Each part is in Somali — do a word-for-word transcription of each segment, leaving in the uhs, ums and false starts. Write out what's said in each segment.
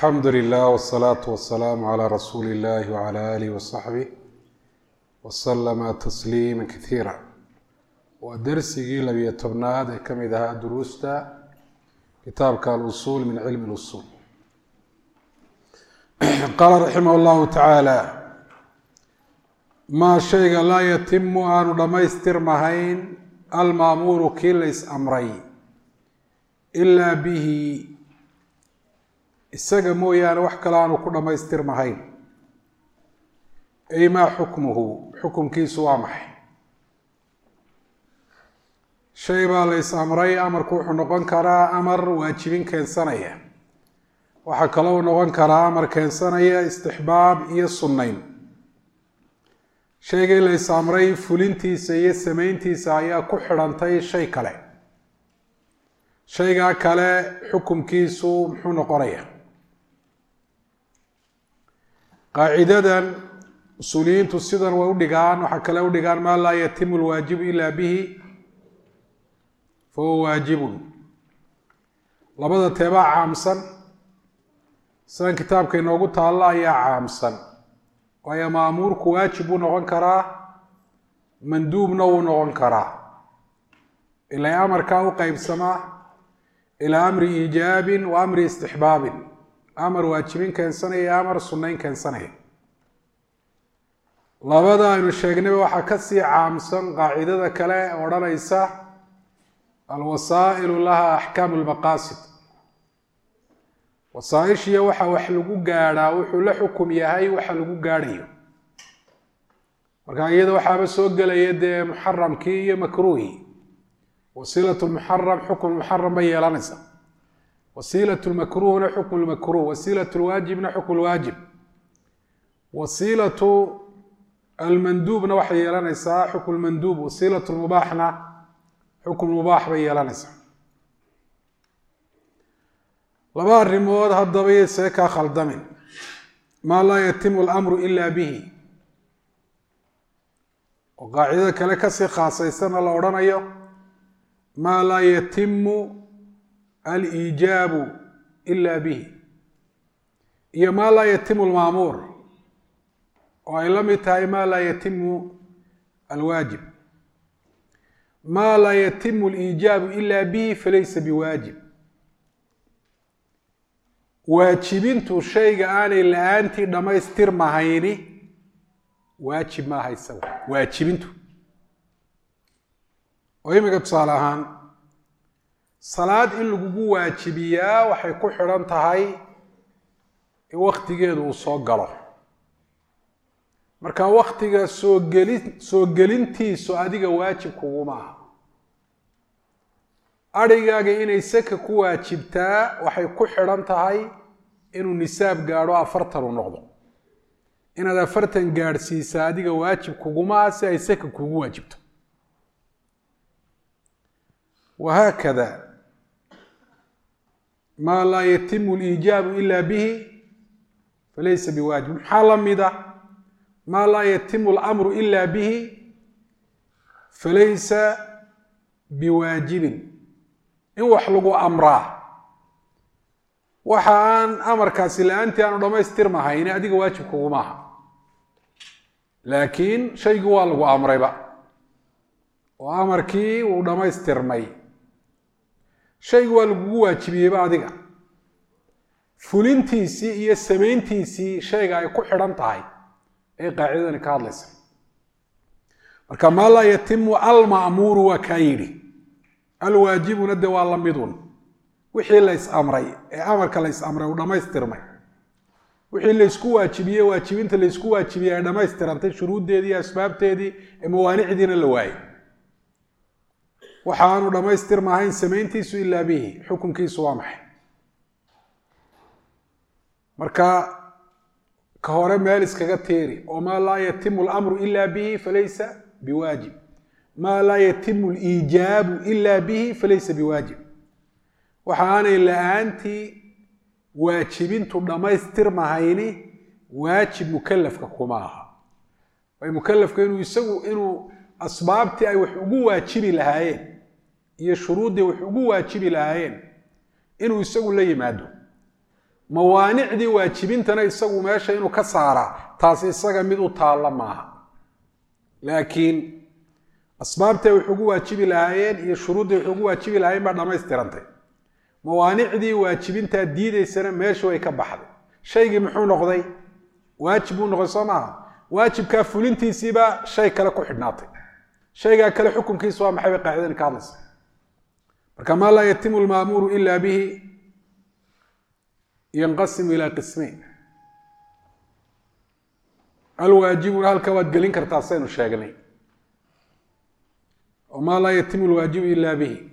الحمد لله والصلاة والسلام على رسول الله وعلى آله وصحبه وسلم تسليما كثيرا. ودرسي لبي تبناد كم إذا دروستا كتابك الأصول من علم الأصول. قال رحمه الله تعالى: ما شيء لا يتم أن دميستر مهين المأمور كيلس أمري إلا به isaga mooyaane wax kale aanu ku dhamaystirmahayn. ay maa xukmuhu, xukumkiisu waa maxay? shay baa la is amray, amarku wuxuu noqon karaa amar waajibin keensanaya, waxaa kaloo noqon karaa amar keensanaya istixbaab iyo sunnayn. shaygii la is amray fulintiisa iyo samayntiisa ayaa ku xidhantay shay kale. shaygaa kale xukumkiisu muxuu noqonaya? qaacidadan usuuliyiintu sidan way u dhigaan, waxaa kale u dhigaan maa laa yatimu lwaajibu ilaa bihi fahuwa waajibun. labada teebaa caamsan? sidan kitaabka inoogu taalla ayaa caamsan, waayo maamuurku waajib buu noqon karaa, manduubna wuu noqon karaa. ilaa amarkaa u qeybsamaa ilaa amri iijaabin wa amri istixbaabin, amar waajibin keensanaya, amar sunnayn keensanaya. labada aynu sheegnayba waxaa kasii caamsan qaacidada kale odhanaysa alwasaa'ilu laha axkaamu lmaqaasid. wasaaishiya waxa wax lagu gaadhaa wuxuu la xukum yahay waxa lagu gaadhayo. marka iyada waxaaba soo gelaya dee muxaramkii iyo makruuhii. wasiilat lmuxaram xukm muxaram bay yeelanaysa, wasiilat lmakruhna xukm lmakruh, wasiilat lwaajibna xukm lwaajib, wasiilatu almanduubna waxay yeelanaysaa xukm lmanduub, wasiilat lmubaaxna xukm mubaax bay yeelanaysaa. laba arrimood haddaba iyo see kaa khaldamin. maa laa yatimu lamru ila bihi, oo qaacidada kale kasii khaasaysana la odhanayo maa laa yatimu aliijaabu ila bihi, iyo maa laa yatimu almaamuur, oo ay la mid tahay maa laa yatimu alwaajib. maa laa yatimu aliijaabu ila bihi falaysa biwaajib. waajibintu shayga aanay la-aantii dhammaystirmahayni waajib maaha isaga waajibintu. oo imika tusaale ahaan salaad in lagugu waajibiyaa waxay ku xidhan tahay in waktigeedu uu soo galo. marka waktiga soo gelin soo gelintiisu adiga waajib kuguma aha. adhigaaga inay saka ku waajibtaa waxay ku xidhan tahay inuu nisaab gaadho afartan uu noqdo. inaad afartan gaadhsiisaa adiga waajib kuguma aha si ay saka kugu waajibto. wahaakada maa laa yatimu liijaabu ila bihi falaysa biwaajib. maxaa la mida maa laa yatimu lamru ila bihi falaysa biwaajibin. in wax lagu amraa waxa aan amarkaasi la-aantii aanu dhammaystirmahayn adiga waajib kuguma aha, laakiin shaygii waa lagu amrayba oo amarkii wuu dhammaystirmay. shaygu waa lagugu waajibiyeyba adiga. fulintiisii iyo samayntiisii shayga ay ku xidhan tahay ay qaacidadani ka hadlaysa. marka maa laa yatimu alma'muuru waa kaa yidhi, alwaajibuna de waa la midun. wixii la is amray ee amarka la is amray uu dhammaystirmay, wixii laysku waajibiyey waajibinta laysku waajibiyey ay dhammaystirantay shuruuddeedii iyo asbaabteedii ee mawaanicdiina la waayey, waxa aanu dhammaystirmahayn samayntiisu ilaa bihi, xukunkiisu waa maxay? marka ka hore meel iskaga tiiri oo maa laa yatimu lamru ila bihi falaysa biwaajib. maa laa yatimu aliijaabu ila bihi falaysa biwaajib. waxa aanay la-aantii waajibintu dhammaystirmahayni waajib mukalafka kuma aha. way mukalafka inuu isagu inuu asbaabtii ay wax ugu waajibi lahaayeen iyo shuruuddii wax ugu waajibi lahaayeen inuu isagu la yimaado. mawaanicdii waajibintana isagu meesha inuu ka saaraa taasi isaga mid u taalla maaha laakiin asbaabtay wax ugu waajibi lahaayeen iyo shuruuddii wax ugu waajibi lahaayeen baa dhammaystirantay mawaanicdii waajibintaa diidaysana meesha way ka baxday shaygii muxuu noqday waajib buu noqday soo maaha waajibkaa fulintiisiibaa shay kale ku xidhnaatay shaygaa kale xukunkiisu waa maxay bay qaacidani ka hadlaysa marka maa laa yatimu lmaamuuru ila bihi yanqasimu ilaa qismayn alwaajibuna halka waad gelin kartaa saynu sheegnay وما لا يتم الواجب إلا به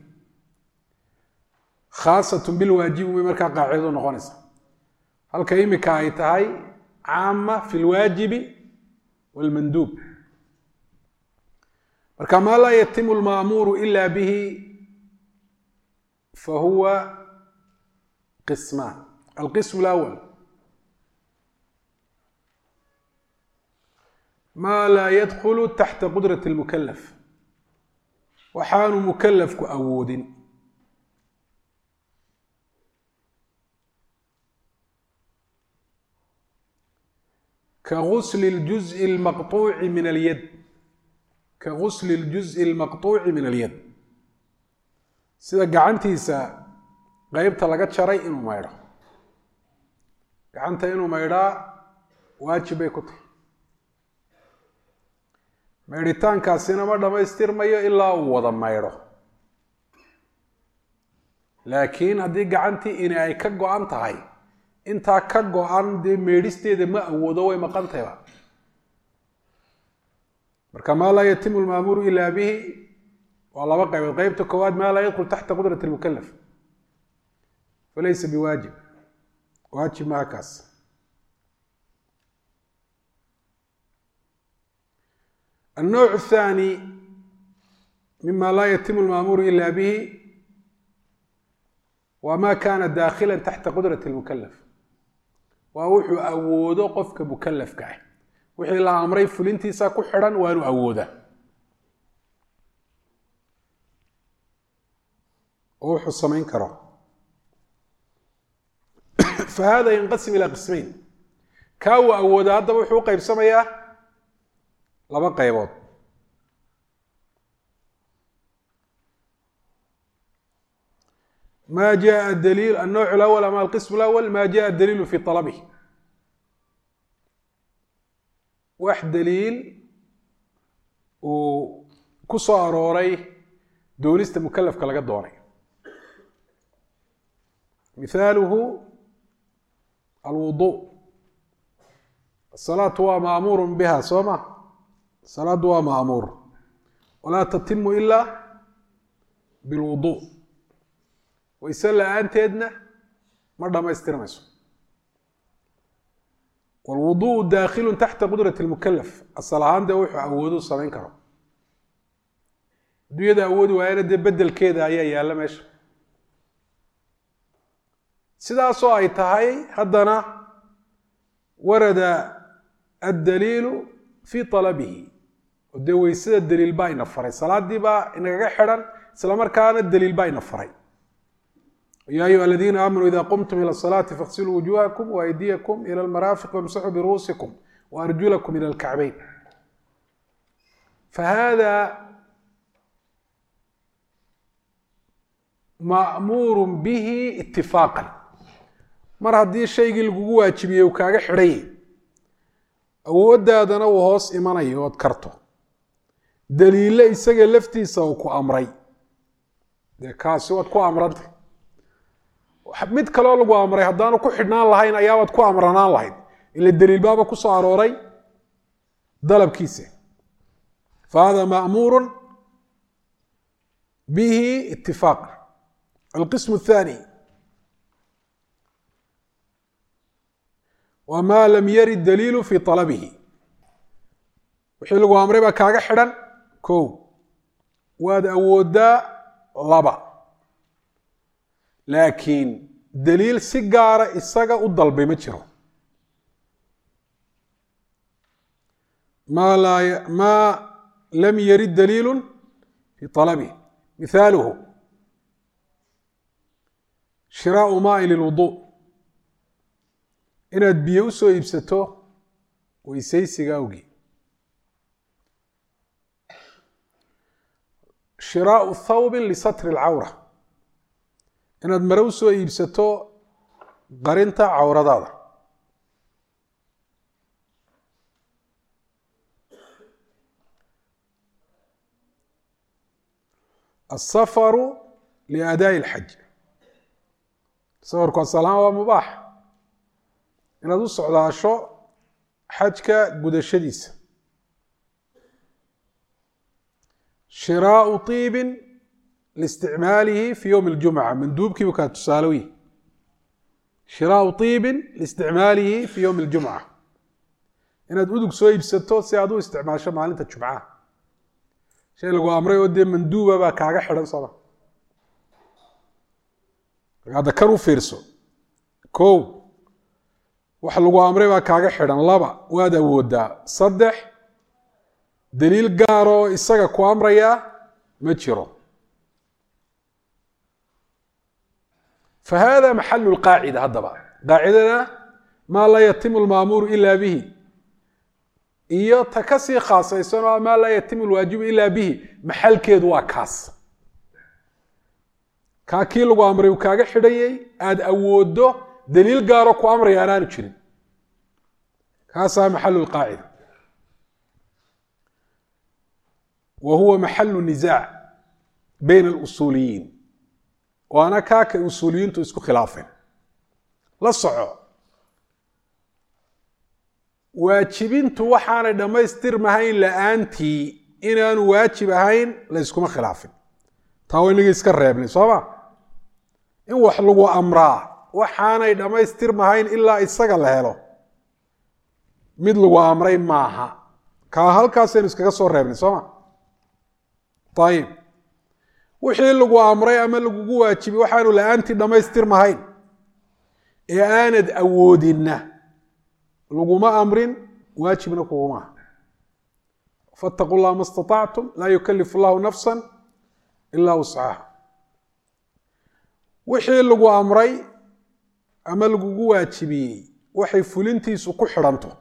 خاصة بالواجب بمركا قاعدة نقونس هل كيمك هاي عامة في الواجب والمندوب مركا ما لا يتم المأمور إلا به فهو قسمان القسم الأول ما لا يدخل تحت قدرة المكلف waxaanu mukallafku awoodin كغسل الجزء المقطوع من اليد كغسل الجزء المقطوع من اليد sida gacantiisa qaybta laga jaray inuu maydho gacanta inuu maydhaa waajib bay ku tahay maydhitaankaasina ma dhammaystirmayo ilaa uu wada maydho laakiin haddii gacantii in ay ka go-an tahay intaa ka go-an dee meedhisteeda ma awoodo way maqantayba marka maa laa yatimu lmaamuuru ilaa bihi waa laba qaybood qaybta koowaad maa laa yadkhul taxta qudrati lmukalaf falaysa biwaajib waajib maha kaas النوع الثاني مما لا يتم المأمور إلا به وما كان داخلا تحت قدرة المكلف ووحو أوودو قفك مكلف كاه وحي الله أمري فلنتي ساكو حران وانو أووده ووحو السمين كرا فهذا ينقسم إلى قسمين كاو أووده هذا وحو قيب سميه laba qaybood ما جاء الدليل النوع الأول أما القسم الأول ما جاء الدليل في طلبه واحد دليل وكسو أروري دونست مكلف كلا دوني مثاله الوضوء الصلاة هو مأمور بها صومه الصلاة هو مأمور ولا تتم إلا بالوضوء ويسأل أنت يدنا مرة ما يسترمسه والوضوء داخل تحت قدرة المكلف الصلاة عنده وحو أودو صلين كرم دو يدا أودو وأنا دي بدل كده أي يالا ماشي سيدا سو أي تهي هدنا ورد الدليل في طلبه ودي ويسد الدليل باي نفري صلاة دي با إنك حرن سلامر كان الدليل باي نفري يا أيها الذين آمنوا إذا قمتم إلى الصلاة فاغسلوا وجوهكم وأيديكم إلى المرافق وامسحوا برؤوسكم وأرجلكم إلى الكعبين فهذا مأمور به اتفاقا مر هدي الشيء اللي جوا تشبيه وكاجا حري أودادنا وهوس إيماني وذكرته دليل إسقى لفتي سوكو أمري ده كاسوات كو أمرت mid kale lagu amray hadaan ku xidhnaan lahayn ayaa wad ku amranaan lahayd ila daliil baaba ku soo arooray dalabkiisa فهذا مأمور به اتفاق. القسم الثاني وما لم يرد دليل في طلبه وحي لغو امري با كاغا خيدان كو واد awooda laba لكن دليل سيجارة إساقا udalbay ma jiro ما لا ي... ما لم يرد دليل في طلبه مثاله شراء ماء للوضوء inaad biyo u soo iibsato weysaysiga awgii. shiraau thawbin lisatri alcawra, inaad mare u soo iibsato qarinta cawradaada. asafaru liadaa'i alxaj, safarku asalahaan waa mubaax, inaad u socdaasho xajka gudashadiisa. shiraau طiibin liisticmaalihi fi yowmi اljumca, manduubkiibu kaa tusaale wiy. shiraau طiibin liisticmaalihi fi yowmi اljumca, inaad udug soo iibsato si aad u isticmaasho maalinta jumcaha. shay lagu amray oo dee manduuba baa kaaga xidhan sooma. hadda kan u fiirso. kow, wax lagu amray baa kaaga xidhan. laba, waad awoodaa. saddex, daliil gaar oo isaga ku amraya ma jiro. fa hada maxalu lqaacida. haddaba qaacidada maa laa yatimu lmaamuuru ila bihi iyo ta ka sii khaasaysan oo maa laa yatimu lwaajibu ila bihi, maxalkeedu waa kaas. kaa kii lagu amray uu kaaga xidhayay aada awoodo daliil gaaro ku amraya anaanu jirin, kaasaa maxalu lqaacida. wa huwa maxalu nisaac bayna alusuuliyiin, waana kaa kay usuuliyiintu isku khilaafeen. la soco, waajibintu waxaanay dhammaystirmahayn la-aantii inaanu waajib ahayn la yskuma khilaafin. taa waa inagii iska reebnay sooma. in wax lagu amraa waxaanay dhammaystirmahayn ilaa isaga la helo mid lagu amray maaha. kaa halkaasaynu iskaga soo reebnay sooma. ayib, wixii lagu amray ama lagugu waajibi waxaanu la-aantii dhammaystirmahayn ee aanad awoodinna laguma amrin, waajibna kuguma aha. fattaquu llaha ma istatactum laa yukalifu llahu nafsa ilaa wuscaha. wixii lagu amray ama lagugu waajibiyey waxay fulintiisu ku xidhanto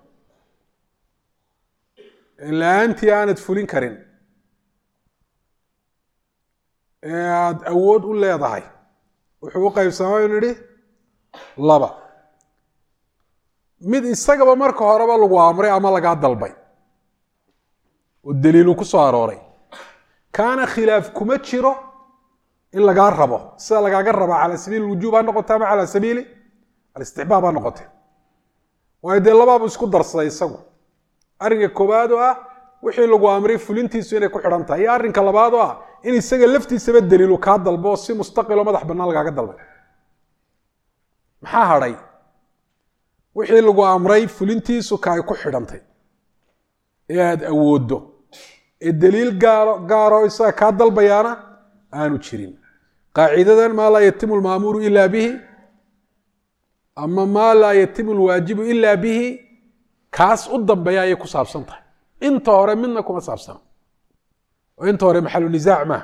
la-aantii aanad fulin karin ee aada awood u leedahay, wuxuu u qaybsamaynu nidhi laba. mid isagaba marka horeba lagu amray ama lagaa dalbay oo daliilu ku soo arooray, kaana khilaaf kuma jiro in lagaa rabo, sida lagaaga rabaa cala sabiili lwujuub ha noqote ama cala sabiili alistixbaab ha noqote. waayo dee labaabu isku darsaday isagu. arrinka koowaad oo ah wixii lagu amray fulintiisu inay ku xidhan tahay, iyo arrinka labaad oo ah in isaga laftiisaba daliilu kaa dalbo si mustaqiloo madax bannaan lagaaga dalbay. maxaa hadhay? wixii lagu amray fulintiisu ka ay ku xidhantay ee aada awooddo, ee daliil gaaro gaaroo isaga kaa dalbayaana aanu jirin. qaacidadan maa laa yatimu lmaamuuru ila bihi ama maa laa yatimu lwaajibu ila bihi, kaas u dambeeya ayay ku saabsan tahay. inta hore midna kuma saabsana, oo inta hore maxalu nisaac maaha.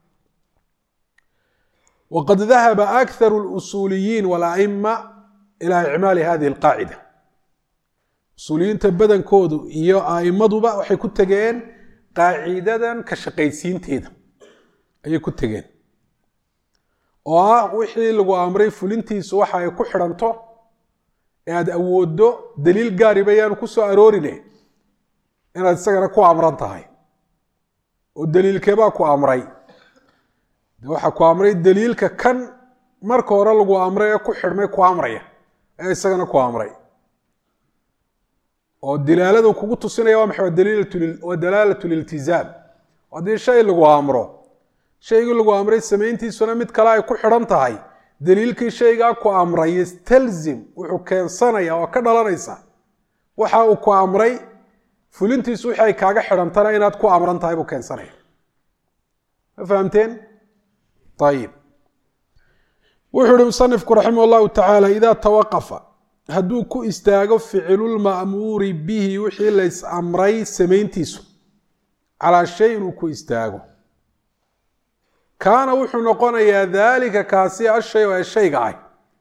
waqad dahaba akharu lusuuliyiin walaima ilى icmaali hadihi اlqaacida. usuuliyiinta badankoodu iyo aimaduba waxay ku tegeen qaacidadan ka shaqaysiinteeda ayay ku tegeen, oo ah wixii lagu amray fulintiisu waxa ay ku xidhanto ee aada awooddo daliil gaariba yaanu ku soo aroorine inaad isagana ku amran tahay. oo daliilkeebaa ku amray? de waxaa ku amray daliilka kan marka hore lagu amray ee ku xidhmay ku amraya ee isagana ku amray. oo dilaaladu kugu tusinaya waa maxay? waa dalaalatu liltizaam. haddii shay lagu amro, shaygii lagu amray samayntiisuna mid kale ay ku xidhan tahay, daliilkii shaygaa ku amray yastalzim, wuxuu keensanaya oo ka dhalanaysa waxa uu ku amray fulintiisu wixii ay kaaga xidhantana inaad ku amran tahay buu keensanaya. ma fahamteen? ayib, wuxuu ihi musanifku raximah llahu tacaala idaa tawaqafa, hadduu ku istaago ficlulma'muuri bihi wixii lays amray samayntiisu, calaa shay inuu ku istaago, kaana wuxuu noqonayaa daalika kaasi ashay ee shayga ah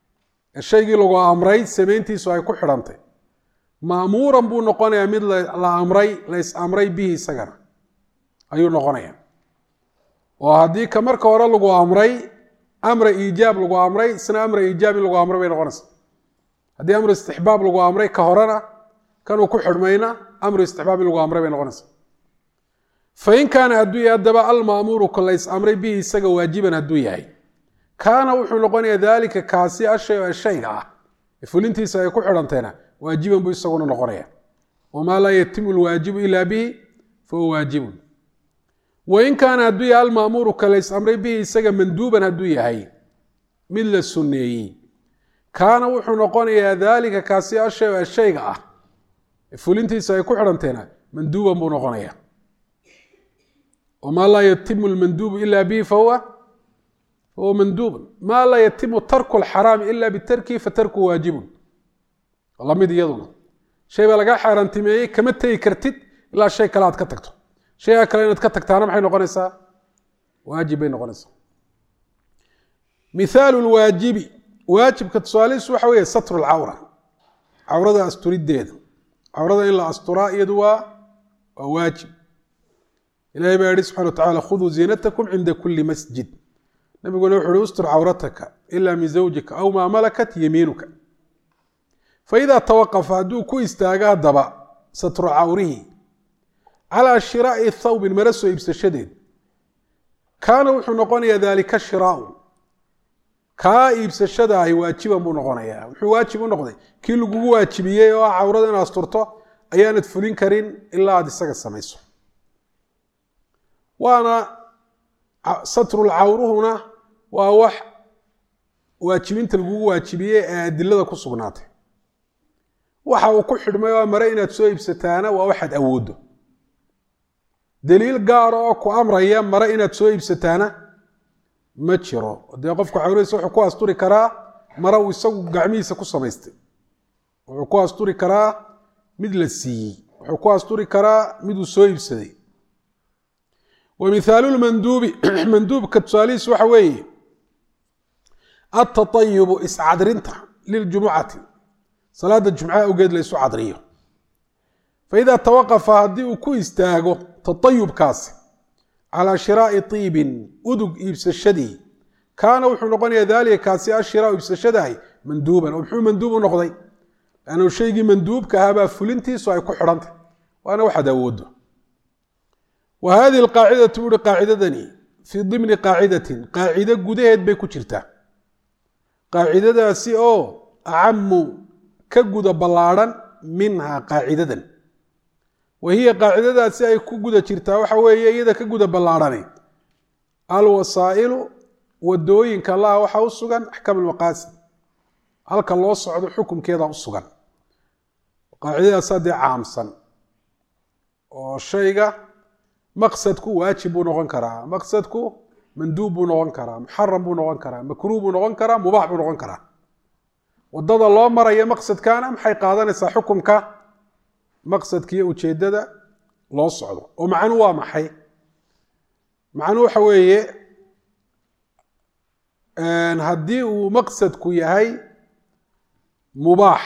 shaygii lagu amray samayntiisu ay ku xidhantay ma'muuran buu noqonayaa mid la amray la is amray bihi isagana ayuu noqonayaa oo haddii ka marka hore lagu amray amra iijaab lagu amray isna amra iijaab in lagu amray bay noqonaysaa haddii amru istixbaab lagu amray ka horena kanuu ku xidhmayna amru istixbaab in lagu amray bay noqonaysaa fain kaana hadduu yahay haddaba alma'muuru ka la is amray bihi isaga waajiban hadduu yahay kaana wuxuu noqonayaa daalika kaasi ashay shayga ah fulintiisa ay ku xidhantayna waajiban buu isaguna noqonaya wamaa laa yatimu lwaajibu ilaa bihi fahuwa waajibun wain kaana hadduu yahay alma'muuru ka la is amray bihi isaga manduuban hadduu yahay mid la sunneeyey kaana wuxuu noqonayaa daalika kaasi ashay shayga ah fulintiisa ay ku xidhantayna manduuban buu noqonaya wamaa laa yatimu lmanduubu ila bihi fahuwa fahuwa manduubun maa laa yatimu tarku lxaraami ila bitarkihi fatarkuhu waajibun lamid iyaduna shay baa lagaa xaaraantimeeyey kama tegi kartid ilaa shay kale aad ka tagto shaygaa kale inaad ka tagtaana maxay noqonaysaa waajib bay noqonaysaa mithaalu lwaajibi waajibka tusaalihiisu waxa weeye satru lcawra cawrada asturideeda cawrada in la asturaa iyadu waa waa waajib ilahay baa yihi subxana wa tacala khuduu ziinatakum cinda kuli masjid nabiguna wuxu uhi ustur cawrataka ila min zawjika aw maa malakat yamiinuka faidaa tawaqafa hadduu ku istaago haddaba satru cawrihi calaa shiraa'i thawbin mara soo iibsashadeed kaana wuxuu noqonayaa daalika shiraau kaa iibsashada ahi waajiban buu noqonayaa wuxuu waajib u noqday kii lagugu waajibiyey oo ah cawrada in asturto ayaanad fulin karin ilaa aad isaga samayso waana satrul cawruhuna waa wax waajibinta lagugu waajibiyey ee adilada ku sugnaatay waxa uu ku xidhmay waa mare inaad soo iibsataana waa waxaad awooddo daliil gaar oo ku amraya mare inaad soo iibsataana ma jiro dee qofku cawradiisa wuxuu ku asturi karaa mare uu isagu gacmihiisa ku samaystay wuxuu ku asturi karaa mid la siiyey wuxuu ku asturi karaa mid uu soo iibsaday ومثال المندوب مندوب كتساليس وحوي التطيب إسعادرنتا للجمعة صلاة الجمعة وقيد ليسو عادرية فإذا توقف هدي كو يستاغو تطيب كاسي على شراء طيب أدق إبس الشدي كان وحو نقني ذلك كاسي الشراء إبس الشدي مندوبا وحو مندوب نقضي لأنه شيء مندوب كهابا فلنتي سوى حرنت وأنا واحد أوده وهذه القاعدة تقول قاعدة في ضمن قاعدة قاعدة قدهد بيكو جرتا قاعدة سي او أعم كقد بلارا منها قاعدة وهي قاعدة سي اي كقد جرتا وحوية إذا كقد بلاراني الوسائل والدوين كالله وحاو السوغان أحكام المقاسم هلك الله صعد حكم كذا السوغان قاعدة صادي عامسا والشيء maqsadku waajib buu noqon karaa maqsadku manduub buu noqon karaa muxaram buu noqon karaa makruuh buu noqon karaa mubaax buu noqon karaa wadada loo marayo maqsadkaana maxay qaadanaysaa xukunka maqsadkiiyo ujeedada loo socdo oo macnu waa maxay macnu waxa weeye haddii uu maqsadku yahay mubaax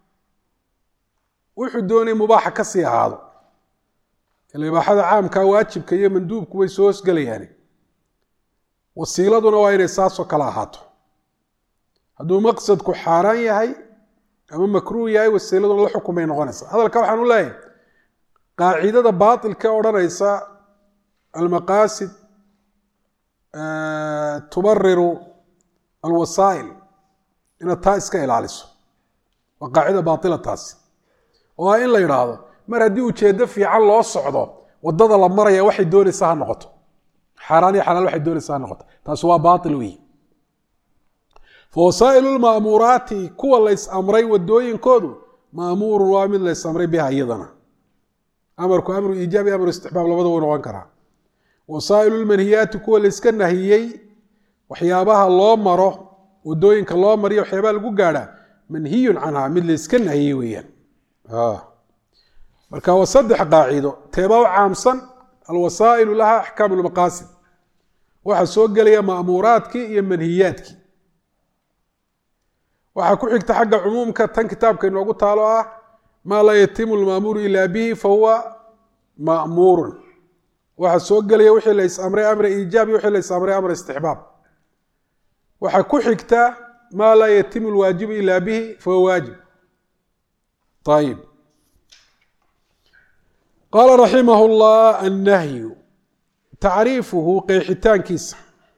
wuxuu doonay mubaaxa ka sii ahaado الإباحة عامka waajibka iyo manduubku way soo hosgelayaan wasiiladuna waa inay saas oo kala ahaato hadduu maqsadku xaaraan yahay ama makruuh yahay wasiiladuna la xukumay noqonaysaa hadalka waxaan u leeyahay qaacidada baatilka odhanaysa almaqaasid tubariru alwasaa'il inaad taa iska ilaaliso waa qaacida baatila taasi oo in la yidhaahdo mar haddii ujeeddo fiican loo socdo wadada la maraya waxay doonaysaa ha noqoto xaaraan iyo xalaal waxay doonaysaa ha noqoto taas waa baatil weey fawasaa'ilu lma'muuraati kuwa la is amray wadooyinkoodu ma'muurun waa mid la is amray biha iyadana amarku amru iijaabi amru istixbaab labada wuu noqon karaa wasaa'ilu lmanhiyaati kuwa la iska nahiyey waxyaabaha loo maro wadooyinka loo mariyo waxyaabaha lagu gaadhaa manhiyun canhaa mid la iska nahiyey weeyaan marka waa saddex qaacido teebaa u caamsan alwasaa'ilu laha axkaamu lmaqaasid waxaa soo gelaya ma'muuraadkii iyo manhiyaadkii waxaa ku xigta xagga cumuumka tan kitaabka inoogu taalo ah maa laa yatimu lmaamuuru ilaa bihi fahuwa ma'muurun waxaa soo gelaya wixii la is-amray amra iijaab iyo wixii la is-amray amra istixbaab waxaa ku xigta maa laa yatimu lwaajibu ilaa bihi fahuwa waajib ayib qaala raximah llah annahyu tacriifuhu qeexitaankiisa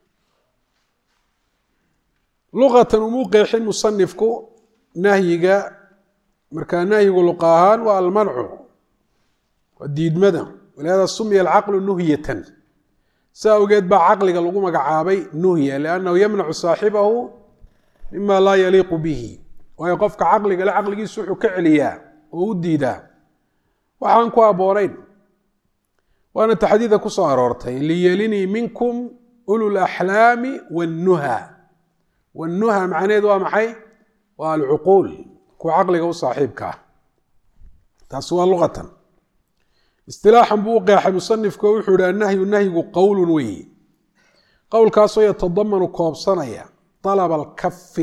luqatan umuu qeexin musanifku nahyiga markaa nahyigu luqa ahaan waa almancu waa diidmada walihada sumiya alcaqlu nuhyatan saa awgeed baa caqliga lagu magacaabay nuhya liannahu yamnacu saaxibahu mima laa yaliiqu bihi waayo qofka caqliga le caqligiisu wuxuu ka celiyaa oo u diidaa waxaan ku habboonayn waana taxdiida ku soo aroortay liyelinii minkum ulu laxlaami wannuha wannuha macnaheedu waa maxay waa alcuquul kuwa caqliga u saaxiibka ah taasi waa luqatan istilaaxan buu u qeexay musanifku oo wuxuu yihi annahyu nahyigu qowlun weeye qowlkaasoo yatadamanu koobsanaya dalaba alkafi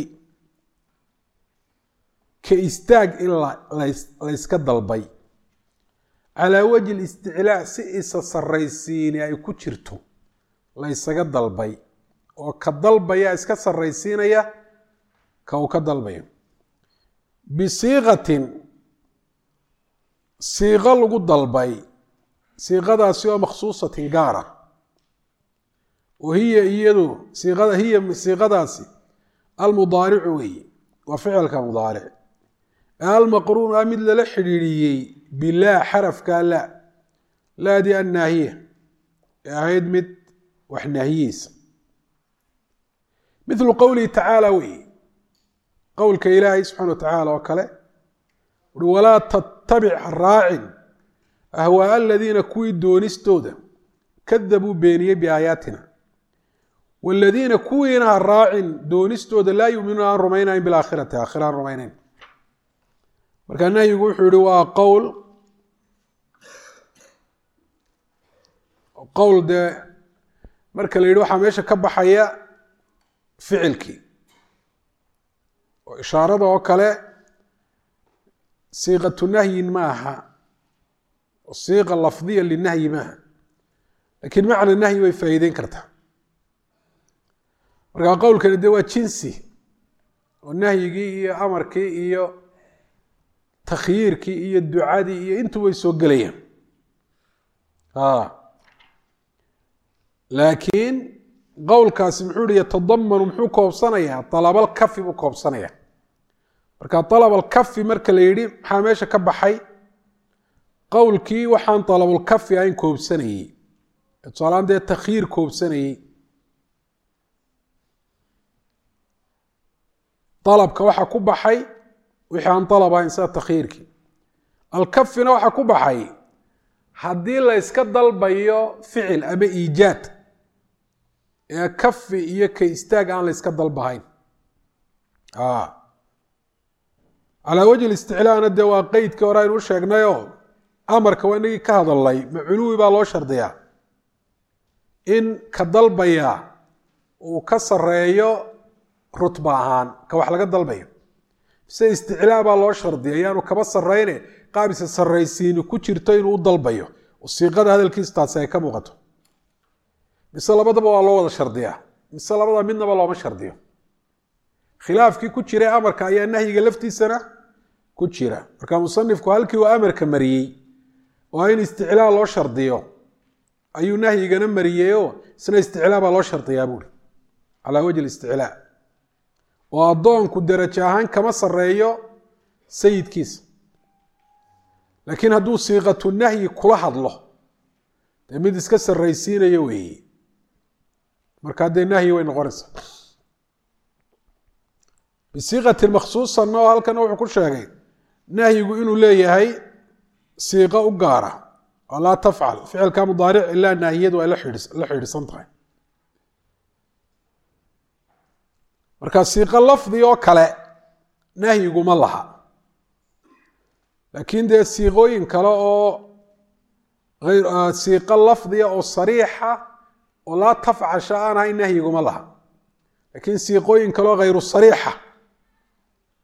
ka istaag in layska dalbay calaa wajhi listiclaa si isa sarraysiini ay ku jirto laysaga dalbay oo ka dalbaya iska sarraysiinaya ka uu ka dalbayo bisiiqatin siiqo lagu dalbay siiqadaasi oo makhsuusatin gaara oo hiya iyadu siiqada hiya siiqadaasi almudaaricu weeye waa ficilka mudaaric almaqruun a mid lala xidhiidhiyey bilaa xarafka la laadii annaahiya ee ahayd mid wax naahiyiisa mithlu qowlihi tacaala weeye qowlka ilaahay subxana wa tacaala oo kale ui walaa tattabic raacin ahwaaa aladiina kuwii doonistooda kadabuu beeniyey biaayaatina waladiina kuwiina ha raacin doonistooda laa yuminuuna aan rumaynayn bilaakhirati aakhira aan rumaynayn markaa nahyigu wuxuu yihi waa qowl qowl dee marka la yidhi waxaa meesha ka baxaya ficilkii oo ishaarada oo kale siiqatu nahyin ma aha siiqa lafdiya linahyi maaha lakiin macna nahyi way faa'iideyn kartaa markaa qowlkani dee waa jinsi oo nahyigii iyo amarkii iyo takhyiirkii iyo ducadii iyo intu way soo gelayaan laakiin qowlkaasi muxuu hi yatadamanu muxuu koobsanayaa dalabaalkafi buu koobsanaya marka dalabaalkafi marka la yidhi maxaa meesha ka baxay qowlkii waxaan dalabulkafi ahayn koobsanayey tusaalahaan dee takhyiir koobsanayey dalabka waxaa ku baxay wixii aan dalab ahayn sida takhyiirkii alkafina waxaa ku baxay haddii la yska dalbayo ficil ama iijaad ee kafi iyo ka istaag aan la yska dalbahayn calaa wajhi isticlaana dee waa qeydkii hore aynu u sheegnayoo amarka waa inagii ka hadalnay maculuwi baa loo shardiyaa in ka dalbaya uu ka sareeyo rutba ahaan ka wax laga dalbayo se isticlaa baa loo shardiya yaanu kaba sarayne qaabisa saraysiini ku jirto inuu u dalbayo siiqada hadalkiisu taasi ay ka muuqato mise labadaba waa loo wada shardiyaa mise labada midnaba looma shardiyo khilaafkii ku jiray amarka ayaa nahyiga laftiisana ku jira marka musanifku halkii uu amarka mariyey oo in isticlaa loo shardiyo ayuu nahyigana mariyeyoo isna isticlaa baa loo shardiyaa buuri calaa wajhi isticlaa oo addoonku darajo ahaan kama sareeyo sayidkiisa laakiin hadduu siiqatu nahyi kula hadlo dee mid iska saraysiinayo weeye markaa dee nahyi way noqonaysaa bisiiqatin makhsuusanna oo halkana wuxuu ku sheegay nahyigu inuu leeyahay siiqo u gaara oo laa tafcal ficilka mudaaric ilaa naahiyadu ay la xidhiidhsan tahay marka siiqo lafdi oo kale nahyiguma laha laakiin dee siiqooyin kale oo siiqo lafdiya oo sariixa oo laa tafcasha aan ahayn nahyiguma laha laakiin siiqooyin kale oo hayru sariixa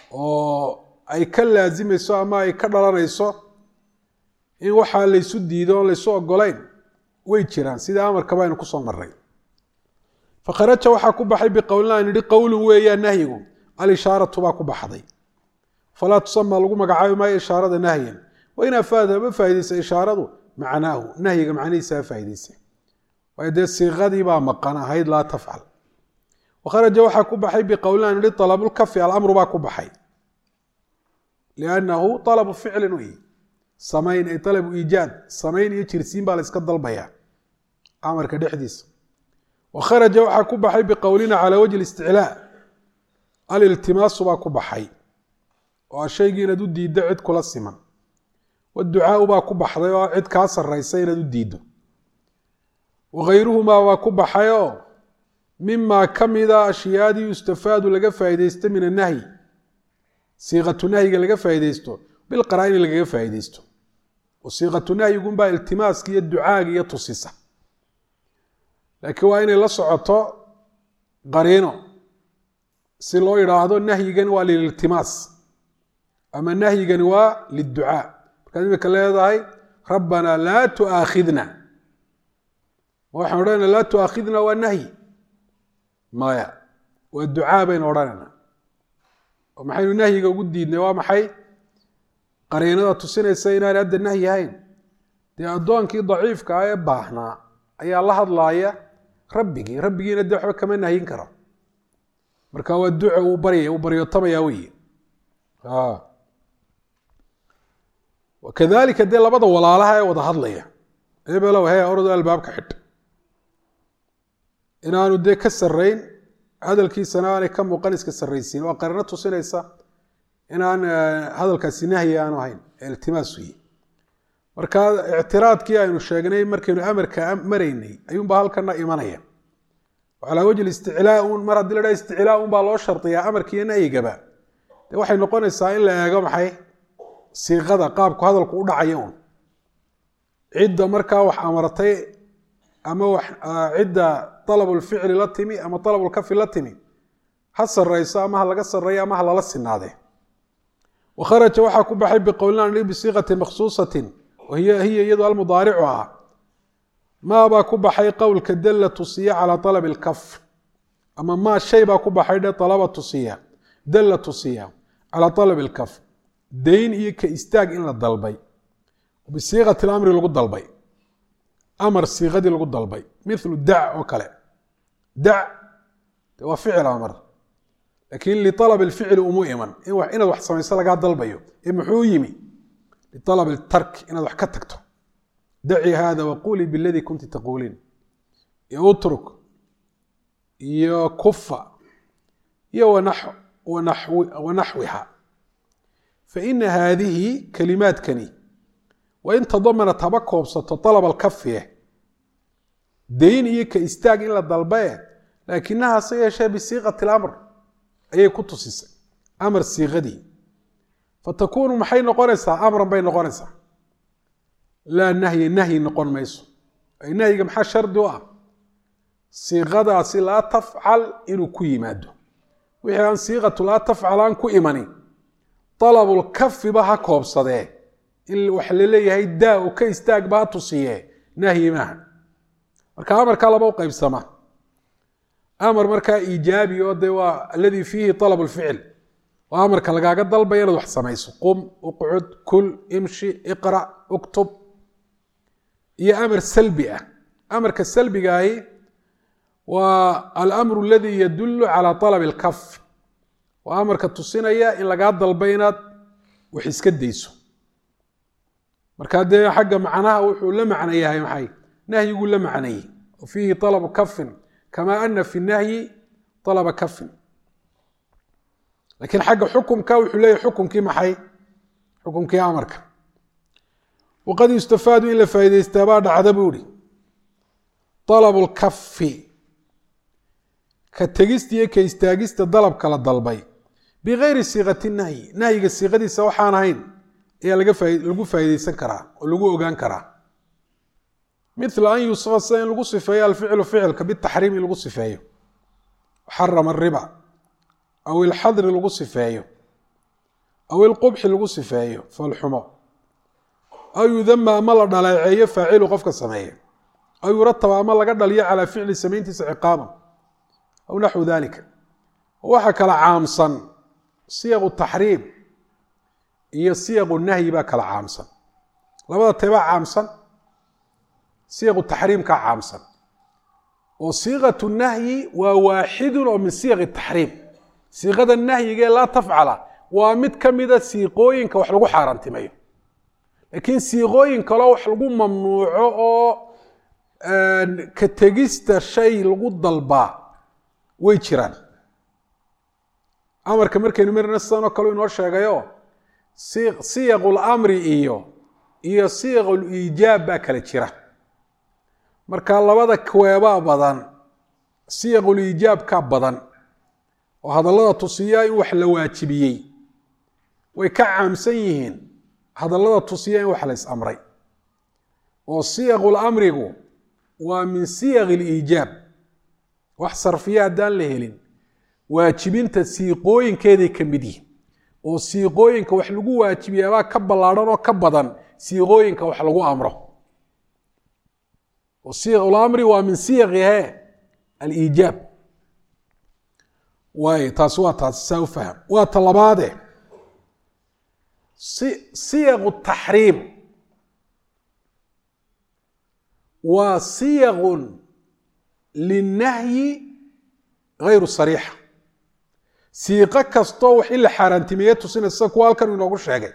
oo ay ka laazimayso ama ay ka dhalanayso in waxaa laysu diido oon laysu ogolayn way jiraan sida amarka baynu kusoo maray fakharaja waxaa ku baxay biqowlina nidhi qowlun weeyaan nahyigu alishaaratu baa ku baxday falaa tusama lagu magacaabi maayo ishaarada nahyan wain afaada ma faaidaysa ishaaradu macnaahu nahyiga macnihiisa faaidaysa waayo dee siiqadii baa maqan ahayd laa tafcal wakharaja waxaa ku baxay biqowlina nidhi alabulkafi alamru baa ku baxay liannahu alabu ficlin wey samayn ay alabu iijaad samayn iyo jirsiin baa la iska dalbayaa amarka dhexdiisa wakharaja waxaa ku baxay biqowlina calaa wajhi isticlaa aliltimaasu baa ku baxay oo shaygii inaad u diiddo cid kula siman waducaau baa ku baxday oo cid kaa sarraysa inaad u diiddo waghayruhumaa waa ku baxay oo mimaa ka mida ashyaadii yustafaadu laga faaidaysto min annahyi siiqatu nahyiga laga faaidaysto bilqaraa'ini lagaga faaidaysto oo siiqatu nahyigunbaa iltimaaska iyo ducaaga iyo tusisa laakiin waa inay la socoto qariino si loo yidhaahdo nahyigani waa lililtimaas ama nahyigani waa liducaa markaad imika leedahay rabbanaa laa tuaakhidna waxaan odhanayna laa tuaakhidna waa nahyi maya waa ducaa baynu odhanayna oo maxaynu nahyiga ugu diidnay waa maxay qariinada tusinaysa inaan hadda nahyi ahayn dee addoonkii daciifka ah ee baahnaa ayaa la hadlaaya rabbigii rabbigiina dee waxba kama nahyin karo marka waa duca uu baryay uu baryootamaya weye kadalika dee labada walaalaha ee wada hadlaya ebelow hee ordo albaabka xidh inaanu dee ka sarrayn hadalkiisana aanay ka muuqan iska sarraysiin waa qarino tusinaysa inaan hadalkaasi nahyi aanu ahayn iltimaas weye marka ictiraadkii aynu sheegnay markaynu amarka maraynay ayuunbaa halkana imanaya calaa wajhi isticlaa un mar haddii la dhaha isticlaa un baa loo shardiyaa amarkiiyo nahyigaba dee waxay noqonaysaa in la eego maxay siiqada qaabku hadalku u dhacaya un cidda markaa wax amartay ama wax cidda alabulficli la timi ama alabulkafi la timi ha sarrayso ama ha laga sarreeyo ama ha lala sinaade wakharaja waxaa ku baxay biqowlina bisiiqatin makhsuusatin wahiy hiya iyadoo almudaaricu ah maabaa ku baxay qowlka dalla tusiya calaa alabi lkaf ama maa shay baa ku baxay dhe alaba tusiya dalla tusiya calaa alabi lkaf dayn iyo ka istaag in la dalbay bisiiqati lamri lagu dalbay amar siiqadii lagu dalbay milu dac oo kale dac waa ficil amar laakiin lialab lficli umu iman inaad wax samayso lagaa dalbayo ee muxuu yimi lialab tark inaad wax ka tagto daci hada waqulii biladii kunti taquuliin iyo utruk iyo kufa iyo wanaxwiha faina haadihi kalimaadkani wain tadamanat haba koobsato alab alkafiye dayn iyo ka istaag in la dalbae laakinaha se yeeshee bisiiqati lamr ayay ku tusisay amar siiqadii fatakunu maxay noqonaysaa amran bay noqonaysaa laa nahyi nahyi noqon mayso ay nahyiga maxaa shardi u ah siiqadaasi laa tafcal inuu ku yimaado wixii aan siiqatu laa tafcal aan ku imanin alabulkafiba ha koobsadee in wax laleeyahay daa u ka istaagba ha tusiye nahyi maaha marka amarkaa laba u qaybsama amar markaa iijaabi oo de waa aladii fiihi alab lficl waa amarka lagaaga dalbaya inaad wax samayso qum uqcud kul imshi iqra uktub iyo amar salbi ah amarka salbigaahi waa alamru aladii yadulu calaa alab اlkaf waa amarka tusinaya in lagaa dalba inaad wax iska dayso markaa dee xagga macnaha wuxuu la macno yahay maxay nahyiguu la macnayey o fiihi alabu kafin kama ana fi nahyi alaba kafin lakiin xagga xukumka wuxuu leeyahy xukumkii maxay xukumkii amarka waqad yustafaadu in la faa'idaystaa baa dhacda buu ihi alabu lkafi ka tegista iyo ka istaagista dalabka la dalbay bigayri siiqati nahyi nahyiga siiqadiisa waxaan ahayn ayaa lagu faa'iidaysan karaa oo lagu ogaan karaa mila an yusafa sida in lagu sifeeyo alficlu ficilka bitaxriim in lagu sifeeyo xarama ariba aw ilxadri lagu sifeeyo aw ilqubxi lagu sifeeyo falxumo aw yudama ama la dhaleeceeyo faacilu qofka sameeya aw yurataba ama laga dhaliyo calaa ficli samayntiisa ciqaaban aw naxwu dalika waxa kala caamsan siyaqu taxriim iyo siyaqu nahyi baa kala caamsan labada teebaa caamsan siyaqu taxriimkaa caamsan oo siiqatu nahyi waa waaxidun oo min siyaqi taxriim siiqada nahyigee laa tafcala waa mid ka mida siiqooyinka wax lagu xaaraantimeeyo laakiin siiqooyin kaloo wax lagu mamnuuco oo ka tegista shay lagu dalbaa way jiraan amarka markaynu marina sidanoo kale inoo sheegayo siyaqu lamri iyo iyo siyaqu liijaab baa kala jira marka labada kweebaa badan siyaqu liijaabka badan oo hadallada tusiya in wax la waajibiyey way ka caamsan yihiin hadallada tusiya in wax la is amray oo siyaqu lamrigu waa min siyaqi liijaab wax sarfiya haddaan la helin waajibinta siiqooyinkeeday ka mid yihin oo siiqooyinka wax lagu waajibiyaabaa ka ballaadhan oo ka badan siiqooyinka wax lagu amro oo siyaqu lamri waa min siyaqihe aliijaab waay taasi waa taasi saa u faham waa ta labaade siyaqu taxriim waa siyaqun linahyi gayru sariixa siiqo kastoo wax in la xaaraantimeeye tusinaysa sida kuwa halkan inoogu sheegay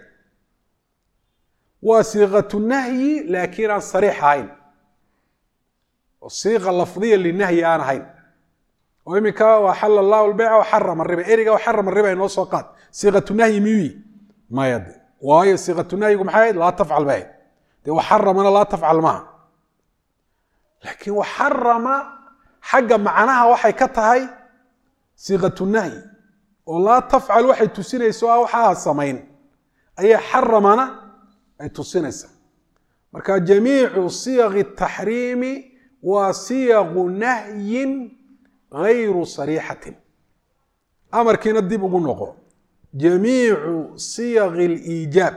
waa siiqatu nahyi laakiin aan sariix ahayn oo siiqa lafdiya linahyi aan ahayn oo iminka waxala allahu lbeyca waxarama riba eriga waxarama riba inoo soo qaad siiqatu nahyi miyuyi maya de waayo siiqatu nahyigu maxay ahayd laa tafcal bay ahayd dee waxaramana laa tafcal maaha laakiin waxarama xagga macnaha waxay ka tahay siiqatu nahyi oo laa tafcal waxay tusinayso ah waxaa samayn ayay xaramana ay tusinaysaa marka jamiicu siyaqi taxriimi waa siyaqu nahyin gayru sariixatin amarkiina dib ugu noqo jamiicu siyaqi liijaab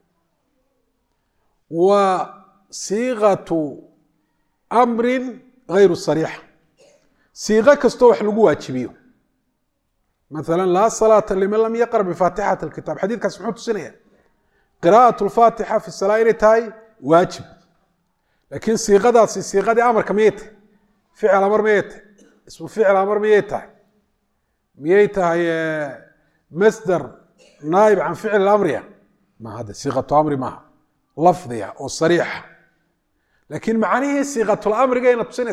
waa siiqatu amrin gayru sariixa siiqo kastoo wax lagu waajibiyo مثلا لا صلاة لمن لم يقرأ بفاتحة الكتاب حديث كاس محمود سنة قراءة الفاتحة في الصلاة إني تاي واجب لكن صيغة صيغة دي أمر كميت فعل أمر ميت اسمه فعل أمر ميت ميت هي مصدر نائب عن فعل الأمر ما هذا صيغة أمر ما لفظية أو صريحة لكن معانيه صيغة الأمر جاية بسنة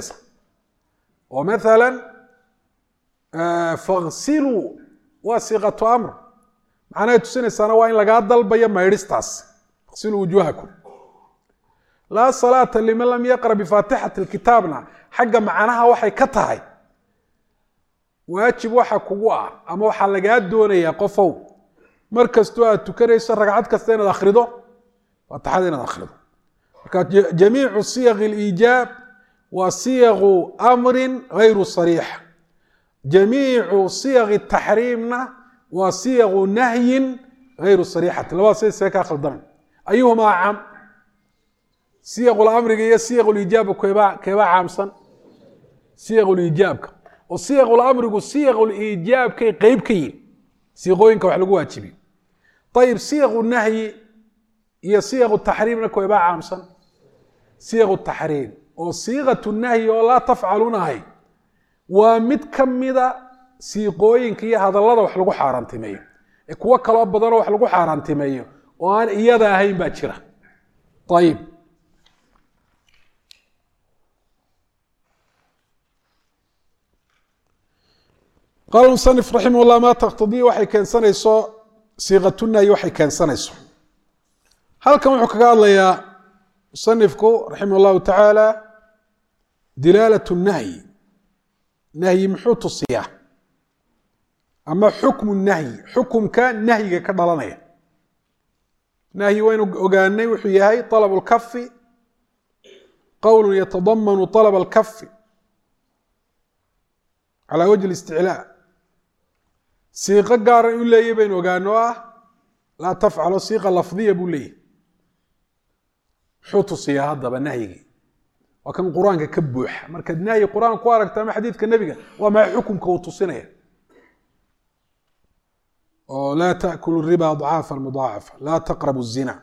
ومثلا fagsiluu waa siiqatu amr macnahay tusinaysaana waa in lagaa dalbayo maydhistaas fagsiluu wujuuhakum laa salaata liman lam yaqra bifaatixati lkitaabna xagga macnaha waxay ka tahay waajib waxa kugu ah ama waxaa lagaa doonayaa qofow mar kastoo aad tukanayso ragcad kasta inaad akhrido faatixada inaad akhrido marka jamiicu siyaqi liijaab waa siyaqu amrin gayru sariixa jamiicu siyaqi taxriimna waa siyaqu nahyin gayru sariixati labada sida see kaa khaldaman ayuhumaa caam siyaqu lamriga iyo siyaqu liijaabka keebaa keebaa caamsan siyaqu liijaabka oo siyaqu lamrigu siyaqu liijaabkay qeyb ka yihin siiqooyinka wax lagu waajibiyo ayib siyaqu nahyi iyo siyaqu taxriimna keebaa caamsan siyaqu taxriim oo siiqatu nahyi oo laa tafcalunahay waa mid ka mida siiqooyinka iyo hadallada wax lagu xaaraantimeeyo ee kuwo kaloo badanoo wax lagu xaaraantimeeyo oo aan iyada ahayn baa jira ayib qaala musanif raximah llah maa taqtadii waxay keensanayso siiqatu nahyi waxay keensanayso halkan wuxuu kaga hadlayaa musanifku raximah llahu tacaala dilaalat nahyi nahyi muxuu tusiyaa ama xukmu nahyi xukumka nahyiga ka dhalanaya nahyi waynu ogaanay wuxuu yahay طalab اlkafi qowl yatadamanu طalab اlkafi calى wajhi اlisticlaa siiqo gaara u leeyahy baynu ogaano ah laa tafcalo siiqa lafdiya buu leeyahy muxuu tusiyaa haddaba nahyigii waa kan qur-aanka ka buuxa markaad nahyi qur-aan ku aragta ama xadiidka nebiga waa maxay xukumka uu tusinaya oo laa taأkulu riba adcaafa mudaacafa laa taqrabu الzina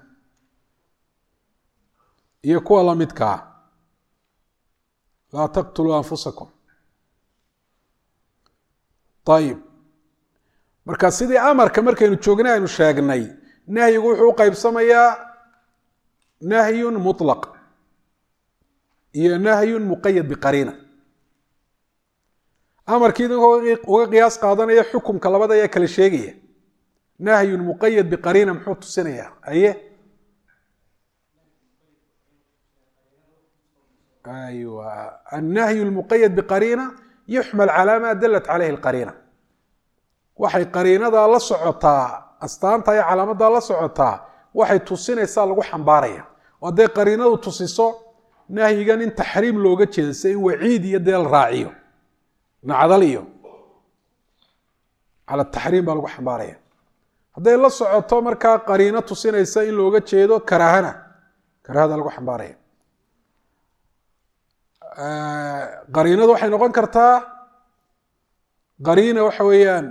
iyo kuwa lamidkaa laa taqtuluu anfusakum ayib marka sidii amarka markaynu joognay aynu sheegnay nahyigu wuxuu u qaybsamayaa nahyun muطlaq iyo nahyun muqayad biqariina amarkii idinkoo uga qiyaas qaadanaya xukumka labada ayaa kala sheegaya nahyun muqayad biqariina muxuu tusinayaa aye aywa annahyu lmuqayad biqariina yuxmal calaa maa dalat caleyhi lqariina waxay qariinadaa la socotaa astaanta iyo calaamadaa la socotaa waxay tusinaysaa lagu xambaaraya oo hadday qariinadu tusiso nahyigan in taxriim looga jeedo si in waciid iyo deel raaciyo nacdal iyo cala taxriim baa lagu xambaaraya hadday la socoto markaa qariino tusinaysa in looga jeedo karaahana karaahada lagu xambaaraya qariinadu waxay noqon kartaa qariina waxa weeyaan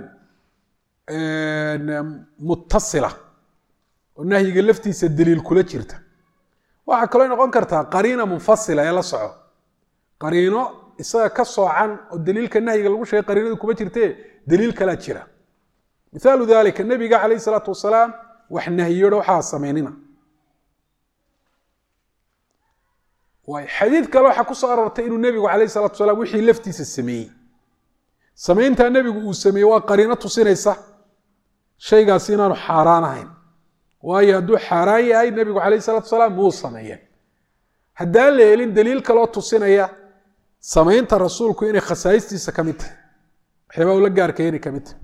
mutasila oo nahyiga laftiisa daliil kula jirta waxaa kaloo noqon kartaa qariina munfasila ee la soco qariino isaga ka soocan oo daliilka nahyiga lagu sheegay qariinadu kuma jirte daliil kalaa jira mithaalu dalika nabiga calayh isalaatu wasalaam wax nahiyodha waxaa samaynina waay xadiid kale waxaa ku soo aroortay inuu nebigu calayh isalatu wasalaam wixii laftiisa sameeyey samayntaa nebigu uu sameeyey waa qariino tusinaysa shaygaasi inaanu xaaraan ahayn waayo hadduu xaaraan yahay nebigu calayh salatu wasalaam muu sameeye haddaan la helin daliil kaloo tusinaya samaynta rasuulku inay khasaa'istiisa ka mid tahay waxyaabaa ula gaarkaya inay ka mid tahay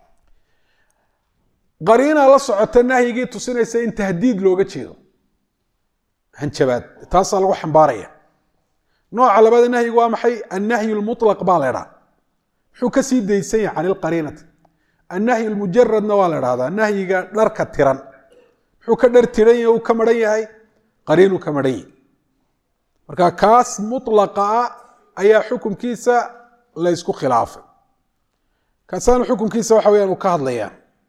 qariinaa la socota nahyigii tusinaysa in tahdiid looga jeedo hanjabaad taasaa lagu xambaaraya nooca labada nahyigu waa maxay annahyu lmuطlaq baa la idhaha muxuu ka sii daysan yahay can ilqariinati annahyu lmujaradna waa la idhahdaa nahyiga dharka tiran muxuu ka dhar tiran yahay uu ka maran yahay qariinuu ka maran yahay marka kaas muطlaqa ah ayaa xukumkiisa la ysku khilaafay kaasaanu xukumkiisa waxa weyaan uu ka hadlayaa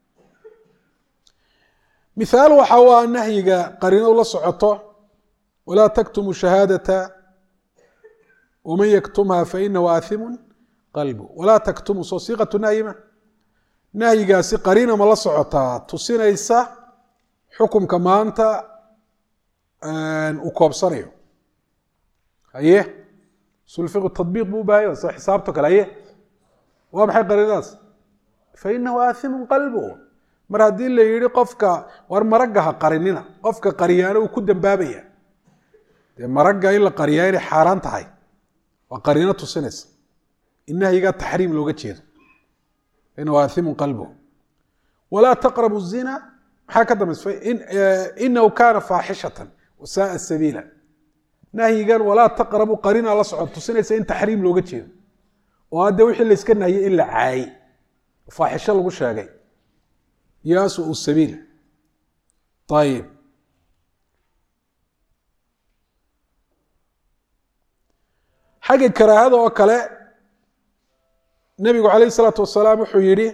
mithaal waxa u ah nahyiga qariinadu la socoto walaa taktumu shahaadata waman yaktumha fainahu aathimu qalbu walaa taktumu soo siiqatu nahyima nahyigaasi qariina ma la socotaa tusinaysa xukumka maanta uu koobsanayo haye sulfiqu tadbiiq buu ubaahayo soo xisaabto kale haye waa maxay qariinadaas fainahu aathimu qalbu mar haddii la yidhi qofka war maragga ha qarinina qofka qariyaana uu ku dambaabaya dee maragga in la qariyaa inay xaaraan tahay waa qariino tusinaysa in nahyigaa taxriim looga jeedo fainahu aathimu qalbu walaa taqrabu zina maxaa ka dambaysa inahu kaana faaxishatan wasaaa sabiila nahyigan walaa taqrabu qariina la socod tusinaysa in taxriim looga jeedo oo hadde wixii layska nahiyey in la caayay faaxisho lagu sheegay yaasuu sabiil ayib xagga karaahada oo kale nabigu calayh isalaatu wasalaam wuxuu yidhi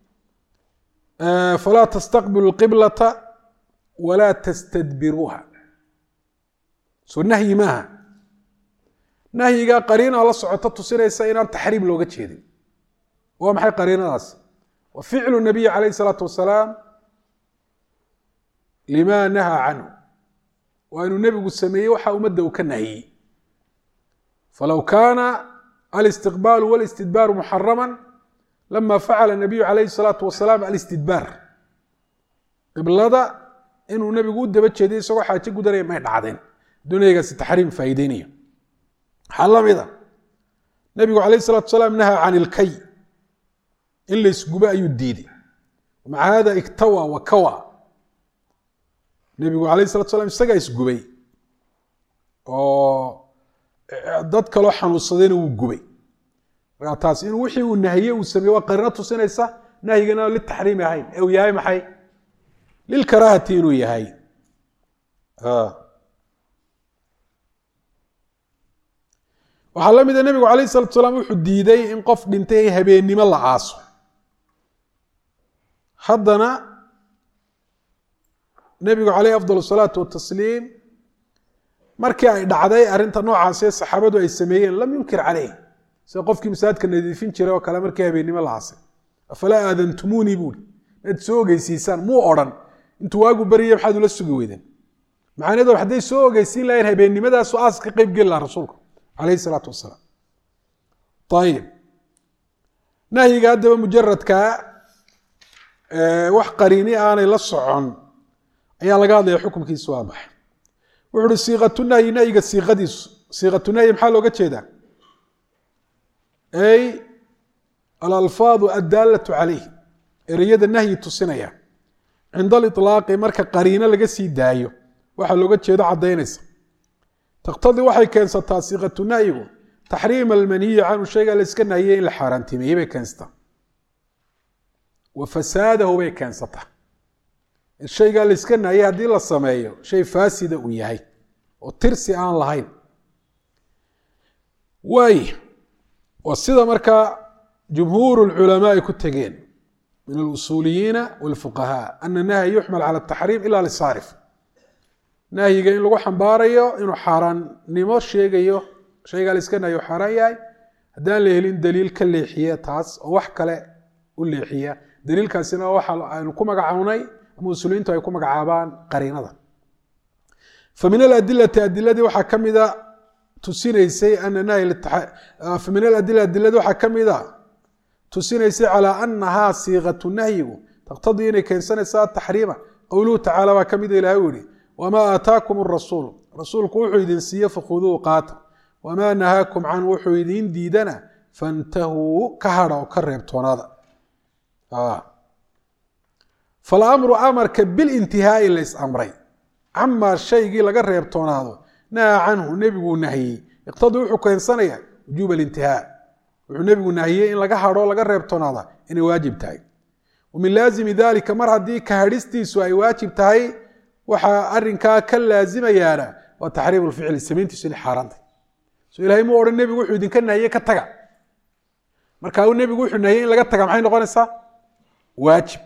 falaa tastaqbilu lqiblata walaa tastadbiruuha soo nahyi maaha nahyiga qariina la socoto tusinaysa inaan taxriim looga jeedin waa maxay qariinadaas wa ficlu nabiyi calayh isalaatu wasalaam lima nahaa canhu waa inuu nebigu sameeyey waxa ummadda uu ka nahiyey falow kaana alistiqbaalu walistidbaaru muxarama lama facala nabiyu calayhi salaatu wasalaam alistidbaar qiblada inuu nebigu u daba jeediy isagoo xaajo gudanaya may dhacdeen dunaygaasi taxriim faa'iideynaya waxaa la mida nebigu calayh salatu wasalaam nahaa can ilkay in la isgubo ayuu diiday maca hada igtawa wa kawa nebigu calayh salatu slam isagaa isgubay oo dad kaloo xanuunsadayna wuu gubay markaa taas inuu wixii uu nahiye uu sameeye waa qariino tusinaysa nahyigana litaxriimi ahayn ee uu yahay maxay lilkaraahati inuu yahay waxaa la mida nebigu calayh salatu salaam wuxuu diiday in qof dhintay habeennimo la aaso haddana nebigu calayh afdal asalaatu watasliim markii ay dhacday arrinta noocaasee saxaabadu ay sameeyeen lam yunkir caleyh sida qofkii masaajidka nadiifin jiray oo kale markii habeennimo la aasay afalaa aadantumuunii buuri maad soo ogeysiisaan muu odhan intuu waagu baryay maxaad ula sugi weydeen macnaheedu hadday soo ogeysiin lahayn habeennimadaasoo aas ka qayb geli laha rasuulku calayhi salaatu wasalaam ayib nahyiga haddaba mujaradkaa wax qariini aanay la socon ayaa laga hadlaya xukunkiisu waa maxay wuxu uhi siiqatu nahyi nahyiga siiqadiisu siiqatu nahyi maxaa looga jeedaa ay alalfaadu addaalatu calayh ereyada nahyi tusinaya cinda aliطlaaqi marka qariino laga sii daayo waxaa looga jeedo caddaynaysa taqtadii waxay keensataa siiqatu nahyigu taxriima almanhiyi canhu shayga la iska nahiyey in la xaaraantimeeyey bay keensataa wa fasaadahu bay keensataa shaygaa la iska nahiyey haddii la sameeyo shay faasida uu yahay oo tirsi aan lahayn waay waa sida markaa jumhuur lculamaa ay ku tegeen min alusuuliyiina walfuqahaa ana nahya yuxmal cala ataxriim ila lisaarif nahyiga in lagu xambaarayo inuu xaaraannimo sheegayo shaygaa la iska nahiyo xaaraan yahay haddaan la helin daliil ka leexiya taas oo wax kale u leexiya daliilkaasina waxa aynu ku magacawnay ama usuuliyiintu ay ku magacaabaan qariinada fa min aladilati adiladii waxaa ka mida tusinaysay ana nahy fa min aladila adiladii waxaa ka mida tusinaysay calaa anahaa siiqatu nahyigu taqtadii inay keensanaysaa taxriima qowluhu tacaala baa ka mida ilahay u yihi wamaa aataakum arasuulu rasuulku wuxuu idin siiye fakhuduuhu qaata wamaa nahaakum can wuxuu idin diidana fantahuu ka hadha oo ka reebtoonaada falamru amarka bilintihaai lays amray camaa shaygii laga reebtoonaado naha canhu nebiguu nahiyey iqtadii wuxuu keensanaya wujuub alintihaa wuxuu nebigu nahiyey in laga hadho laga reebtoonaada inay waajib tahay wa min laazimi dalika mar haddii ka hadhistiisu ay waajib tahay waxaa arinkaa ka laazimayaana waa taxriim lficli samayntiisu inay xaaraantay so ilahay mu odhan nebigu wuxuu idinka nahiyey ka taga markaa uu nebigu wuxuu nahiyey in laga taga maxay noqonaysaa waajib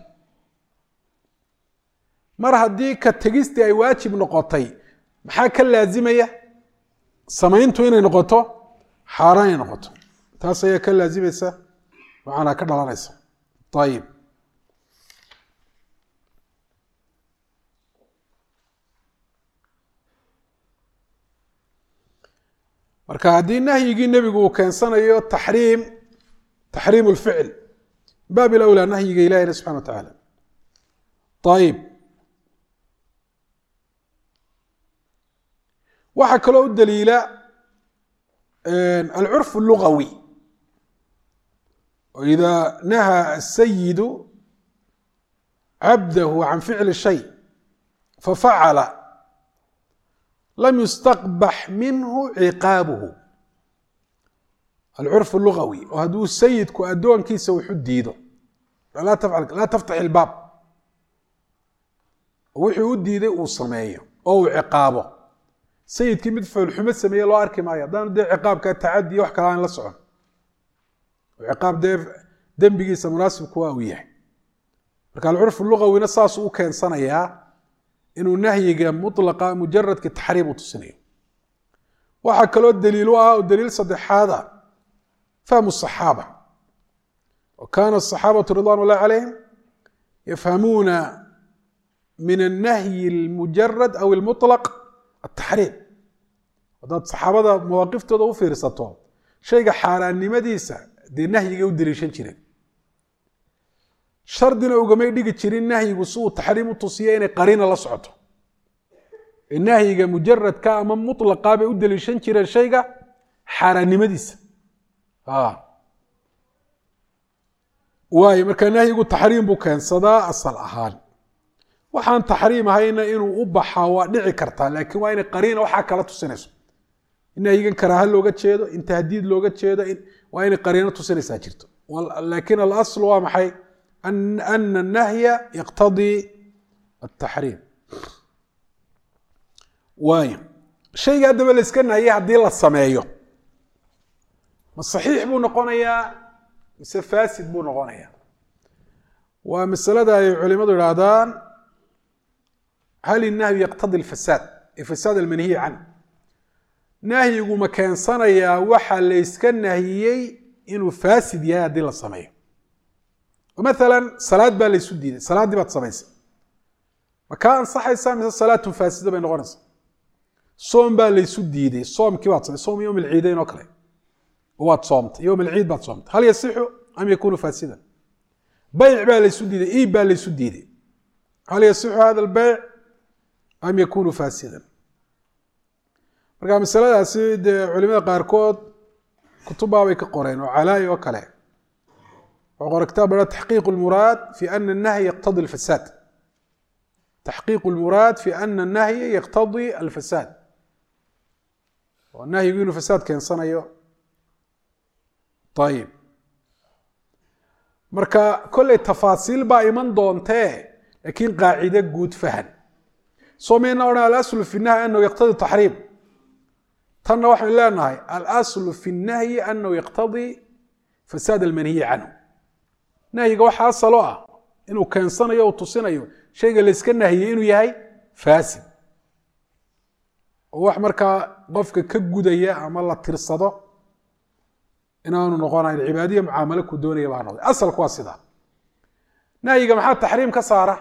mar haddii ka tegistii ay waajib noqotay maxaa ka laazimaya samayntu inay noqoto xaaraan inay noqoto taas ayaa ka laazimaysa waxaana ka dhalanaysa ayib marka haddii nahyigii nebigu uu keensanayo taxriim taxriim lficl baab ilawlaa nahyiga ilahina subxana wa tacaala ayib waxaa kaloo u daliila alcurf اlugawi ida nahaa asayidu cabdahu can ficli shay fafacala lam yustaqbax minhu ciqaabuhu alcurf lugawi oo hadduu sayidku addoonkiisa wuxu diido laa taftax ilbaab wixii u diiday uu sameeyo oo uu ciqaabo sayidkii mid foolxumo sameeye loo arki maayo haddaanu dee ciqaabka tacadiya wax kale aan la socon ciqaab dee dembigiisa munaasibku waa uu yahay marka alcurf lugawina saasuu u keensanayaa inuu nahyiga mulaqa mujaradka taxriim u tusinayo waxaa kaloo daliil u ah oo daliil saddexaada fahmu الصaxaaba wa kana الصaxaabatu ridwan اllahi calayhim yafhamuuna min الnahyi اlmujarad aw اlmuطlaq ataxriim haddaad saxaabada mawaaqiftooda u fiirsato shayga xaaraannimadiisa dee nahyigay u daliishan jireen shardina ugamay dhigi jirin nahyigu si uu taxriim u tusiya inay qariina la socoto nahyiga mujaradka ama mulaqa bay u daliishan jireen shayga xaaraannimadiisa waayo markaa nahyigu taxriim buu keensadaa asal ahaan waxaan taxriim ahayna inuu u baxaa waa dhici kartaa laakiin waa inay qariina waxaa kala tusinayso in nahyigan karaaha looga jeedo in tahdiid looga jeedo waa inay qariino tusinaysaa jirto laakiin alasl waa maxay ana الnahya yaqtadii التحريم واي شيء هذا بل اسكنها هي هدي لا سميهو ما صحيح بو نقونيا mise فاسد buu noqonaya waa masalada ay culimadu yiraahdaan hal النهي يقتضي الفساد الفساد المنهي عنه nahyigu ma keensanaya waxa la iska nahiyay inuu faasid yahay hadii la sameeyo مثلا salaad baa la isu diiday salaadii baad samaysay ma ka ansaxaysa mise salaatu faasida bay noqonaysaa soom baa la isu diiday soomkii baad samaysay soom yawm al-ciidayn oo kale waad soomtay yawm al-ciid baad soomtay hal yasixu am yakunu faasidan bayc baa la isu diiday iib baa la isu diiday hal yasixu hada al-bayc am yakunu faasidan marka masaladaasi culimada qaarkood kutubaa bay ka qoreen oo calaay oo kale وقال كتاب تحقيق المراد في أن النهي يقتضي الفساد تحقيق المراد في أن النهي يقتضي الفساد والنهي يقول فساد كان صنعيه طيب مركا كل التفاصيل با إيمان دونته لكن قاعدة قود فهن صومينا ونا الأصل في النهي أنه يقتضي التحريم تنا واحد لا نهي الأصل في النهي أنه يقتضي فساد المنهي عنه nahyiga waxa asalo ah inuu keensanayo oo tusinayo shayga la iska nahiyay inuu yahay faasid oo wax marka qofka ka gudaya ama la tirsado inaanu noqonayn cibaadiyo muamalo ku doonaya baa noqday asalku waa sida nahyiga maxaa tahriim ka saara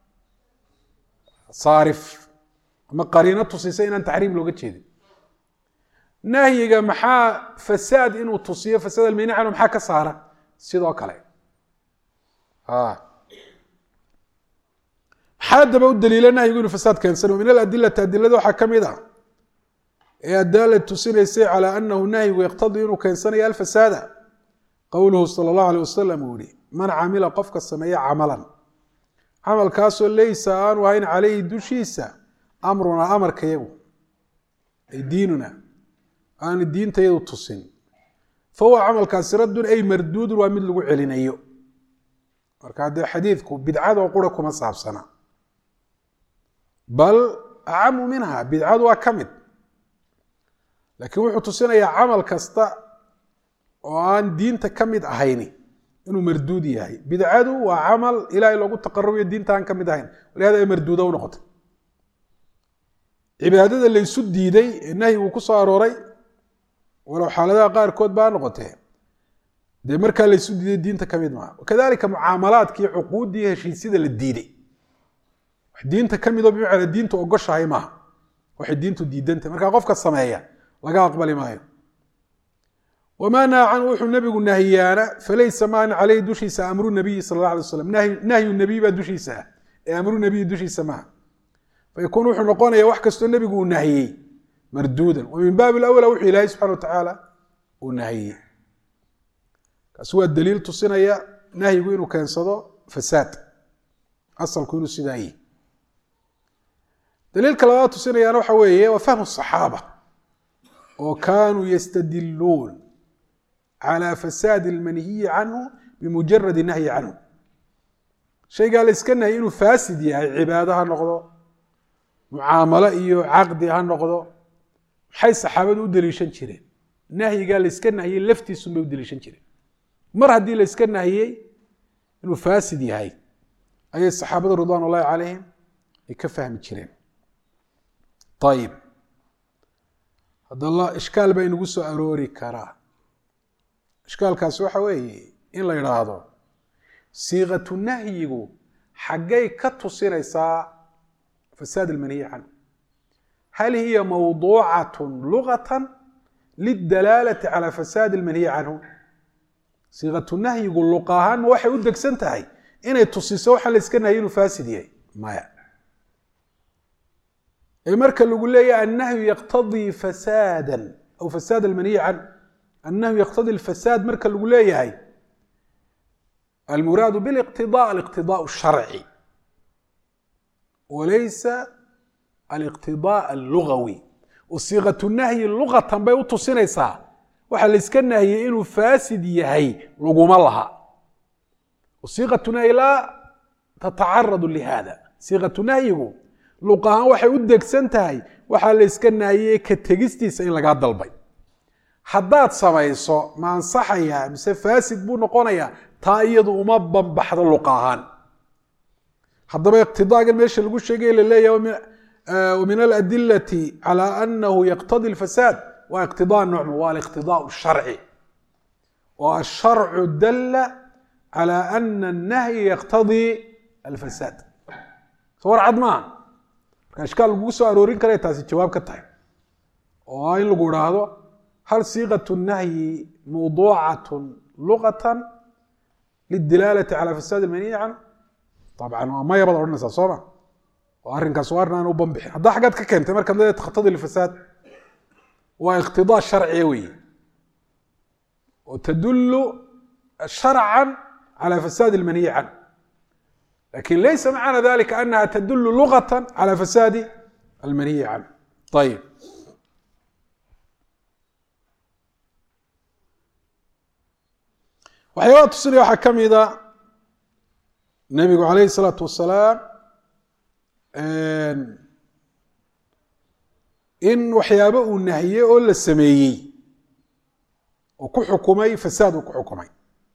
saarif ama qariino tusisay inaan tahriim looga jeedin nahyiga maxaa fasaad inuu tusiyo fasaad al-mana'a maxaa ka saara sidoo kale آه. حد بقول دليلنا يقولوا فساد كان ومن الأدلة الأدلة حكمها هي الدالة تسير على أنه نهي ويقتضي أنه كان سنة الفساد قوله صلى الله عليه وسلم يقول من عمل قفك السمية عملا عمل كاسو ليس آن وهين عليه دوشيسا أمرنا أمر كيو ديننا آن الدين تيدو تصين فهو عمل كاسرد أي مردود ومن لقو علينا marka hada xadiidku bidcada oo qura kuma saabsana bal aamu minha bidcadu waa kamid laakiin wuxuu tusinayaa amal kasta oo aan diinta kamid ahayn inuu marduud yahay bidcadu waa amal ilaahay lagu taqarrubiyo diinta aan kamid ahayn walaada ay marduudo noqoto cibaadada la isu diiday nahyigu ku soo arooray walaw xaaladaha qaar kood baa noqotay de marka la isu diiday diinta kamid ma kadalika muamalaadkii uquudii heshiisida la diiday wax diinta kamid oo bimacna diinta ogoshahay ma wax diintu diidanta marka qofka sameeya laga aqbali maayo wama na'an wuxuu nabigu nahiyana falaysa ma alayhi dushiisa amru nabiy sallallahu alayhi wasallam nahy nahyu nabiy ba dushiisa ee amru nabiy dushiisa ma fayakun wuxuu noqonaya wax kasto nabigu uu nahiyay marduudan wa min bab al-awla wuxuu ilaahay subhanahu wa ta'ala uu nahiyay كسوى الدليل تصنيا نهي يقولوا كانصدو فساد أصل كله سداي دليل كلامات تصنيا نوع حويه وفهم الصحابة وكانوا يستدلون على فساد المنهي عنه بمجرد النهي عنه شيء قال اسكنه إنه فاسد يعني عبادة هالنقضة معاملة إيو عقد هالنقضة حي صحابة دليشان شرين نهي قال اسكنه هي لفتي سمي دليشان شرين مر هدي لا iska nahiyay inuu faasid yahay ay saxaabada ridwan Allah alayhim ay ka fahmi jireen طيب hada Allah iskaal bay nagu soo aroori kara iskaalkaas waxa weeye in la yiraahdo siiqatu nahyigu xagay ka tusinaysaa fasaad al-manhi an hal hiya mawdu'atun lughatan lid-dalalati ala fasaad al-manhi anhu صيغه النهي يقول لقاهان waxay u degsan tahay inay tusiso waxa la iska nahiyay inuu faasid yahay maya ay marka lagu leeyahay annahu yaqtadi fasadan aw fasad al-manhi an annahu yaqtadi al-fasad marka lagu leeyahay المراد بالاقتضاء الاقتضاء الشرعي وليس الاقتضاء اللغوي وصيغه النهي لغه bay u tusinaysaa waxa la iska nahiyay inuu faasid yahay laguma laha wasiqatuna ila tataarrad li hada siiqatu nahyigu luq ahaan waxay u degsan tahay waxaa la iska naahiyey ka tegistiisa in lagaa dalbay. haddaad samayso ma ansaxayaa mise faasid buu noqonayaa, taa iyadu uma banbaxdo luq ahaan. haddaba iqtidaagan meesha lagu sheegay la leeyahay ومن الأدلة على أنه يقتضي الفساد واقتضاء النوع والاقتضاء الشرعي، والشرع دل على أن النهي يقتضي الفساد. صور عدمان أشكال القوسة أرورين كريه تاسي جواب كتاي وهاي اللي هذا هل صيغة النهي موضوعة لغة للدلالة على فساد المنهي عنه؟ طبعا ما يبدو أن صوره وأرنكاس وارنا وبنبح هذا حاجات ككنت مركز لا تقتضي الفساد واقتضاء شرعي وتدل شرعا على فساد المنهي عنه، لكن ليس معنى ذلك أنها تدل لغة على فساد المنهي عنه. طيب وحيوات تصريح حكم إذا النبي عليه الصلاة والسلام in waxyaabo uu nahiyey oo la sameeyey oo ku xukumay fasaad uu ku xukumay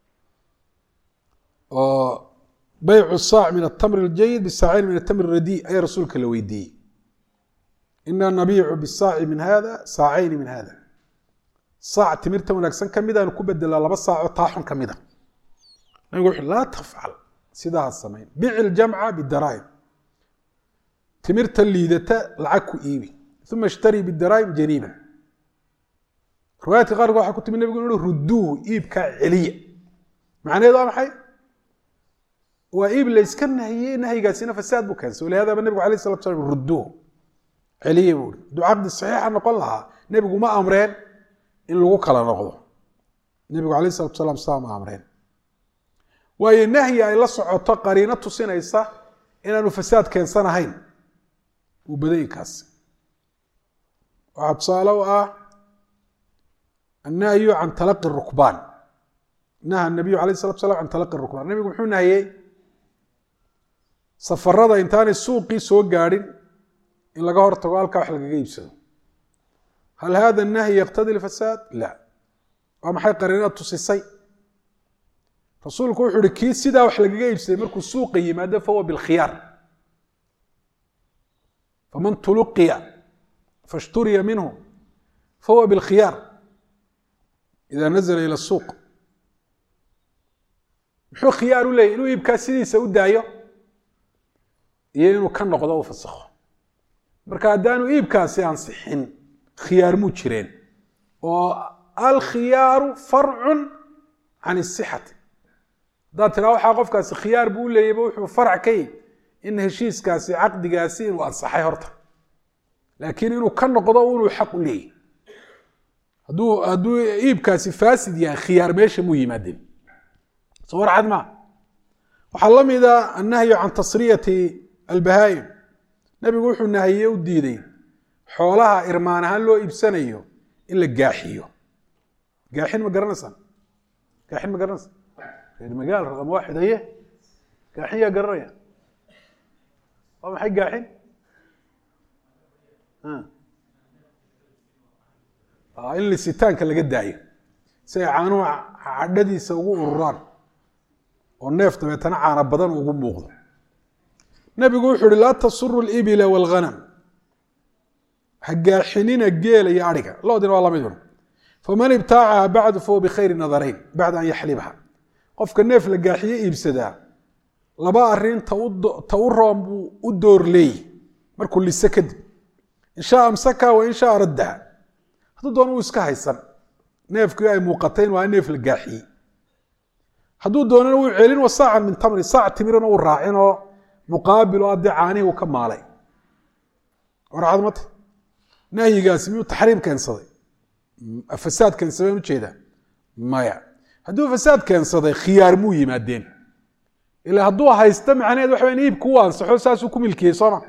oo bay'u saac min at-tamr al-jayyid bis-sa'in min at-tamr ar-radi' ay rasuulka la weydiiyey inna nabii'u bis-saa'i min hada sa'ayn min hada saac timirta wanaagsan kamida aan ku bedelaa laba saac oo taaxun kamida nabigu wuxuu la tafcal sidaa sameyn bi'il jam'a bid-daraahim timirta liidata lacag ku iibi ثم اشتري بالدراهم جنيبا. روايات قال waxaa ku timi nabigu inuu ruduhu iibka celiya macnaheedu waa maxay? waa iib la iska nahiyey nahyigaasina fasaad buu keenay walaada nabigu alayhi salatu wasallam ruduhu celiya buu ducaqdi saxiixa noqon lahaa nabigu ma amreen in lagu kala noqdo nabigu alayhi salatu wasallam saama amreen waayo nahyi ay la socoto qariino tusinaysa inaanu fasaad keensanahayn uu badaykaas. waxaa tusaale u ah annahyu can talaqi rukbaan naha nabiyu alayh salatu salam can talaqi rukbaan nabigu muxuu nahiyey safarada intaanay suuqii soo gaadhin in laga hortago halkaa wax lagaga iibsado. hal hada الnahyi yaqtadi lfasaad? la. waa maxay qariinada tusisay? rasuulku wuxuu uhi kii sidaa wax lagaga iibsaday markuu suuqa yimaado fahuwa bilkhiyaar faman tuluqiya فاشتري منه فهو بالخيار إذا نزل إلى السوق. محو خيار لي إنه يبقى سيديسا ودايو إنه كان نقضه فسخه marka haddaanu iibkaasi ansixin khiyaar muu jireen oo alkhiyaaru farcun can isixati. haddaad tiraa waxaa qofkaasi khiyaar buu leeyayba wuxuu farc ka yahy in heshiiskaasi caqdigaasi inuu ansaxay horta, laakiin inuu ka noqdo inuu xaq u leeyahy. hadduu hadduu iibkaasi faasid yahay khiyaar meesha muu yimaadeen. soo war cad maa. waxaa la mida annahyu can tasriyati albahaa'im. nabigu wuxuu nahiye u diiday xoolaha irmaan ahaan loo iibsanayo in la gaaxiyo. gaaxin ma garanaysaa? gaaxin ma garanaysaa? reer magaal raqam waaxid aye gaaxin yaa garanaya? waa maxay gaaxin? in lisitaanka laga daayo si ay caanuhu cadhadiisa ugu ururaan oo neef dabeetana caana badan ugu muuqdo. nabigu wuxuu uhi laa tasuru libila wاlghanam, ha gaaxinina geela iyo ariga, loodina waa lamid un. faman ibtaacaha bacdu fahuwa bikhayri nadarayn bacda an yaxlibha. qofka neef la gaaxiye iibsadaa laba arin ta u roon buu u door leeyi markuu lise kadib. in shaa amsaka wa in shaa raddaha. hadduu doona uu iska haysan neefkii ay muuqatayn waa neef la gaaxiyey. hadduu doonana wuu celin wa saacan min tamri, saac timirana uu raacinoo muqaabil oo haddii caanihii uu ka maalay. warcad mata nahyigaasi miyuu taxriim keensaday? fasaad keensaday aan ujeedaa maya. hadduu fasaad keensaday khiyaar muu yimaadeen. ilaa hadduu haysta macnaheed waxa in iibku u ansaxo saasuu ku milkiyey sooma.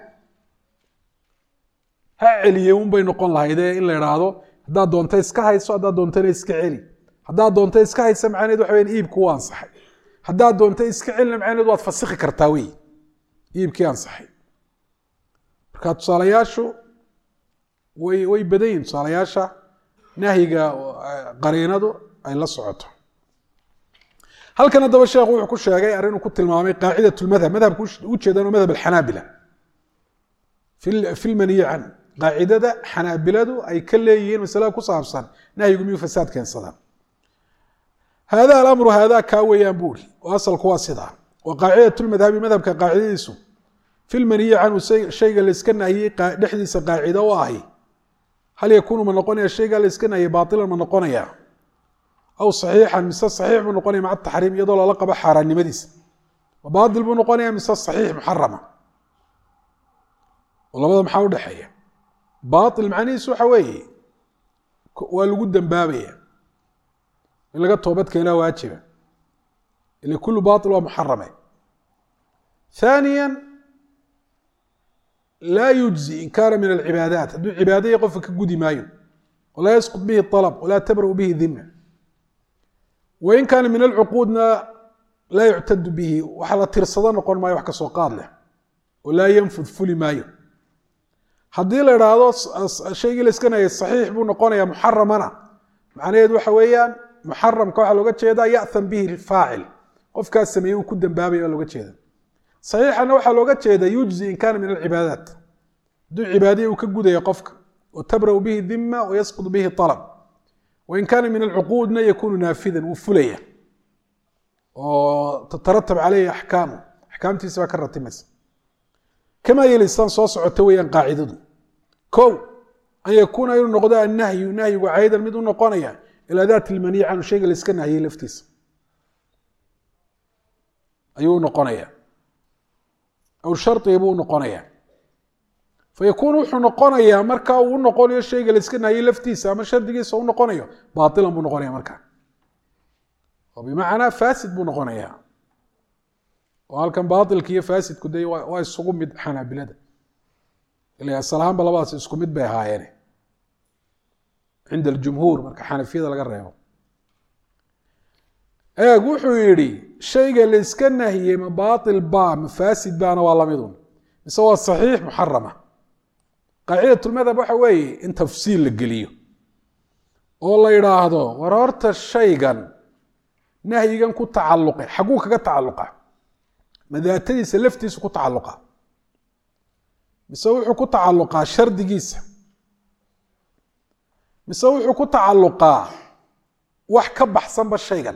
ha celiyey un bay noqon lahaydee in la idhaahdo haddaad doonta iska hayso, haddaad doontana iska celi. haddaad doonta iska haysa macnaheed waxa in iibku u ansaxay. haddaad doonta iska celina macnaheed waad fasikhi kartaa wey. iibkii ansaxay marka tusaalayaashu way way badan yihiin tusaalayaasha nahyiga qariinadu ay la socoto halkan haddaba sheekhu wuxuu ku sheegay arrin uu ku tilmaamay qaacidat lmadhab madhabku u jeedaan madhab alxanaabila fi lmaniyi can qaacidada xanaabiladu ay ka leeyihiin masalada ku saabsan nahyigu miyuu fasaad keensadaan hada alamru haadaa kaa weeyaan buuri oo asalku waa sidaa wa qaacidat lmadhabi madhabka qaacidadiisu fi lmaniyi canhu shayga layska nahiyey dhexdiisa qaacido u ahi hal yakuunu ma noqonaya shaygaa layska nahiyey baailan ma noqonaya aw saxiixan mise saxiix buu noqonaya maca taxriim iyadoo lala qabo xaaraannimadiisa ma baatil buu noqonaya mise saxiix muxarama oo labada maxaa u dhexeeya baatil macnihiisu waxa weeye waa lagu dambaabaya in laga toobad keenaa waajiba ila kulu baatil waa muxarame ثaaniya laa yujzi in kaana min alcibaadaat hadduu cibaadaya qofka ka gudi maayo walaa yasqط bihi طalb walaa tabrأu bihi dima wain kaana min alcuquudna laa yuctadu bihi waxa la tirsado noqon maayo wax kasoo qaad leh oo laa yanfud fuli maayo haddii la idhaahdo shaygii la iska nahiyey saxiix buu noqonaya muxaramana macnaheedu waxa weeyaan muxaramka waxaa looga jeedaa ya'tham bihi faacil qofkaas sameeyey uu ku dambaabaya baa looga jeeda saxiixana waxaa looga jeeda yujzi in kaana min alcibaadaat hadduu cibaadaya uu ka gudaya qofka oo tabra'u bihi dima wayasqط bihi طalb wain kaana min alcuquudna yakunu naafidan wuu fulaya oo tataratab caleyhi axkaamu axkaamtiisa baa ka ratimaysa kamaa yelisaan soo socota weeyaan qaacidadu kow an yakuuna inuu noqdo annahyu nahyigu caydan mid u noqonaya ilaa daati lmaniic canhu shayga la iska nahiyey laftiisa ayuu u noqonaya aw shardiga buu u noqonaya fayakuunu wuxuu noqonayaa markaa uu u noqonayo shayga la iska nahiyey laftiisa ama shardigiisa u noqonayo baailan buu noqonaya markaa oo bimacnaa faasid buu noqonayaa oo halkan baailka iyo faasidku de waa isugu mid xanaabilada ila asal ahaanba labadaas isku mid bay ahaayeene cinda aljumhuur marka xanafiyada laga reebo eeg wuxuu yidhi shayga la iska nahiyey ma baail ba ma faasid baana waa lamidun mise waa saxiix muxarama qaacidatulmadhab waxa weeye in tafsiil la geliyo oo la yidhaahdo war horta shaygan nahyigan ku tacalluqe xagguu kaga tacalluqa ma daatadiisa laftiisu ku tacalluqa mise wuxuu ku tacalluqaa shardigiisa mise wuxuu ku tacalluqaa wax ka baxsanba shaygan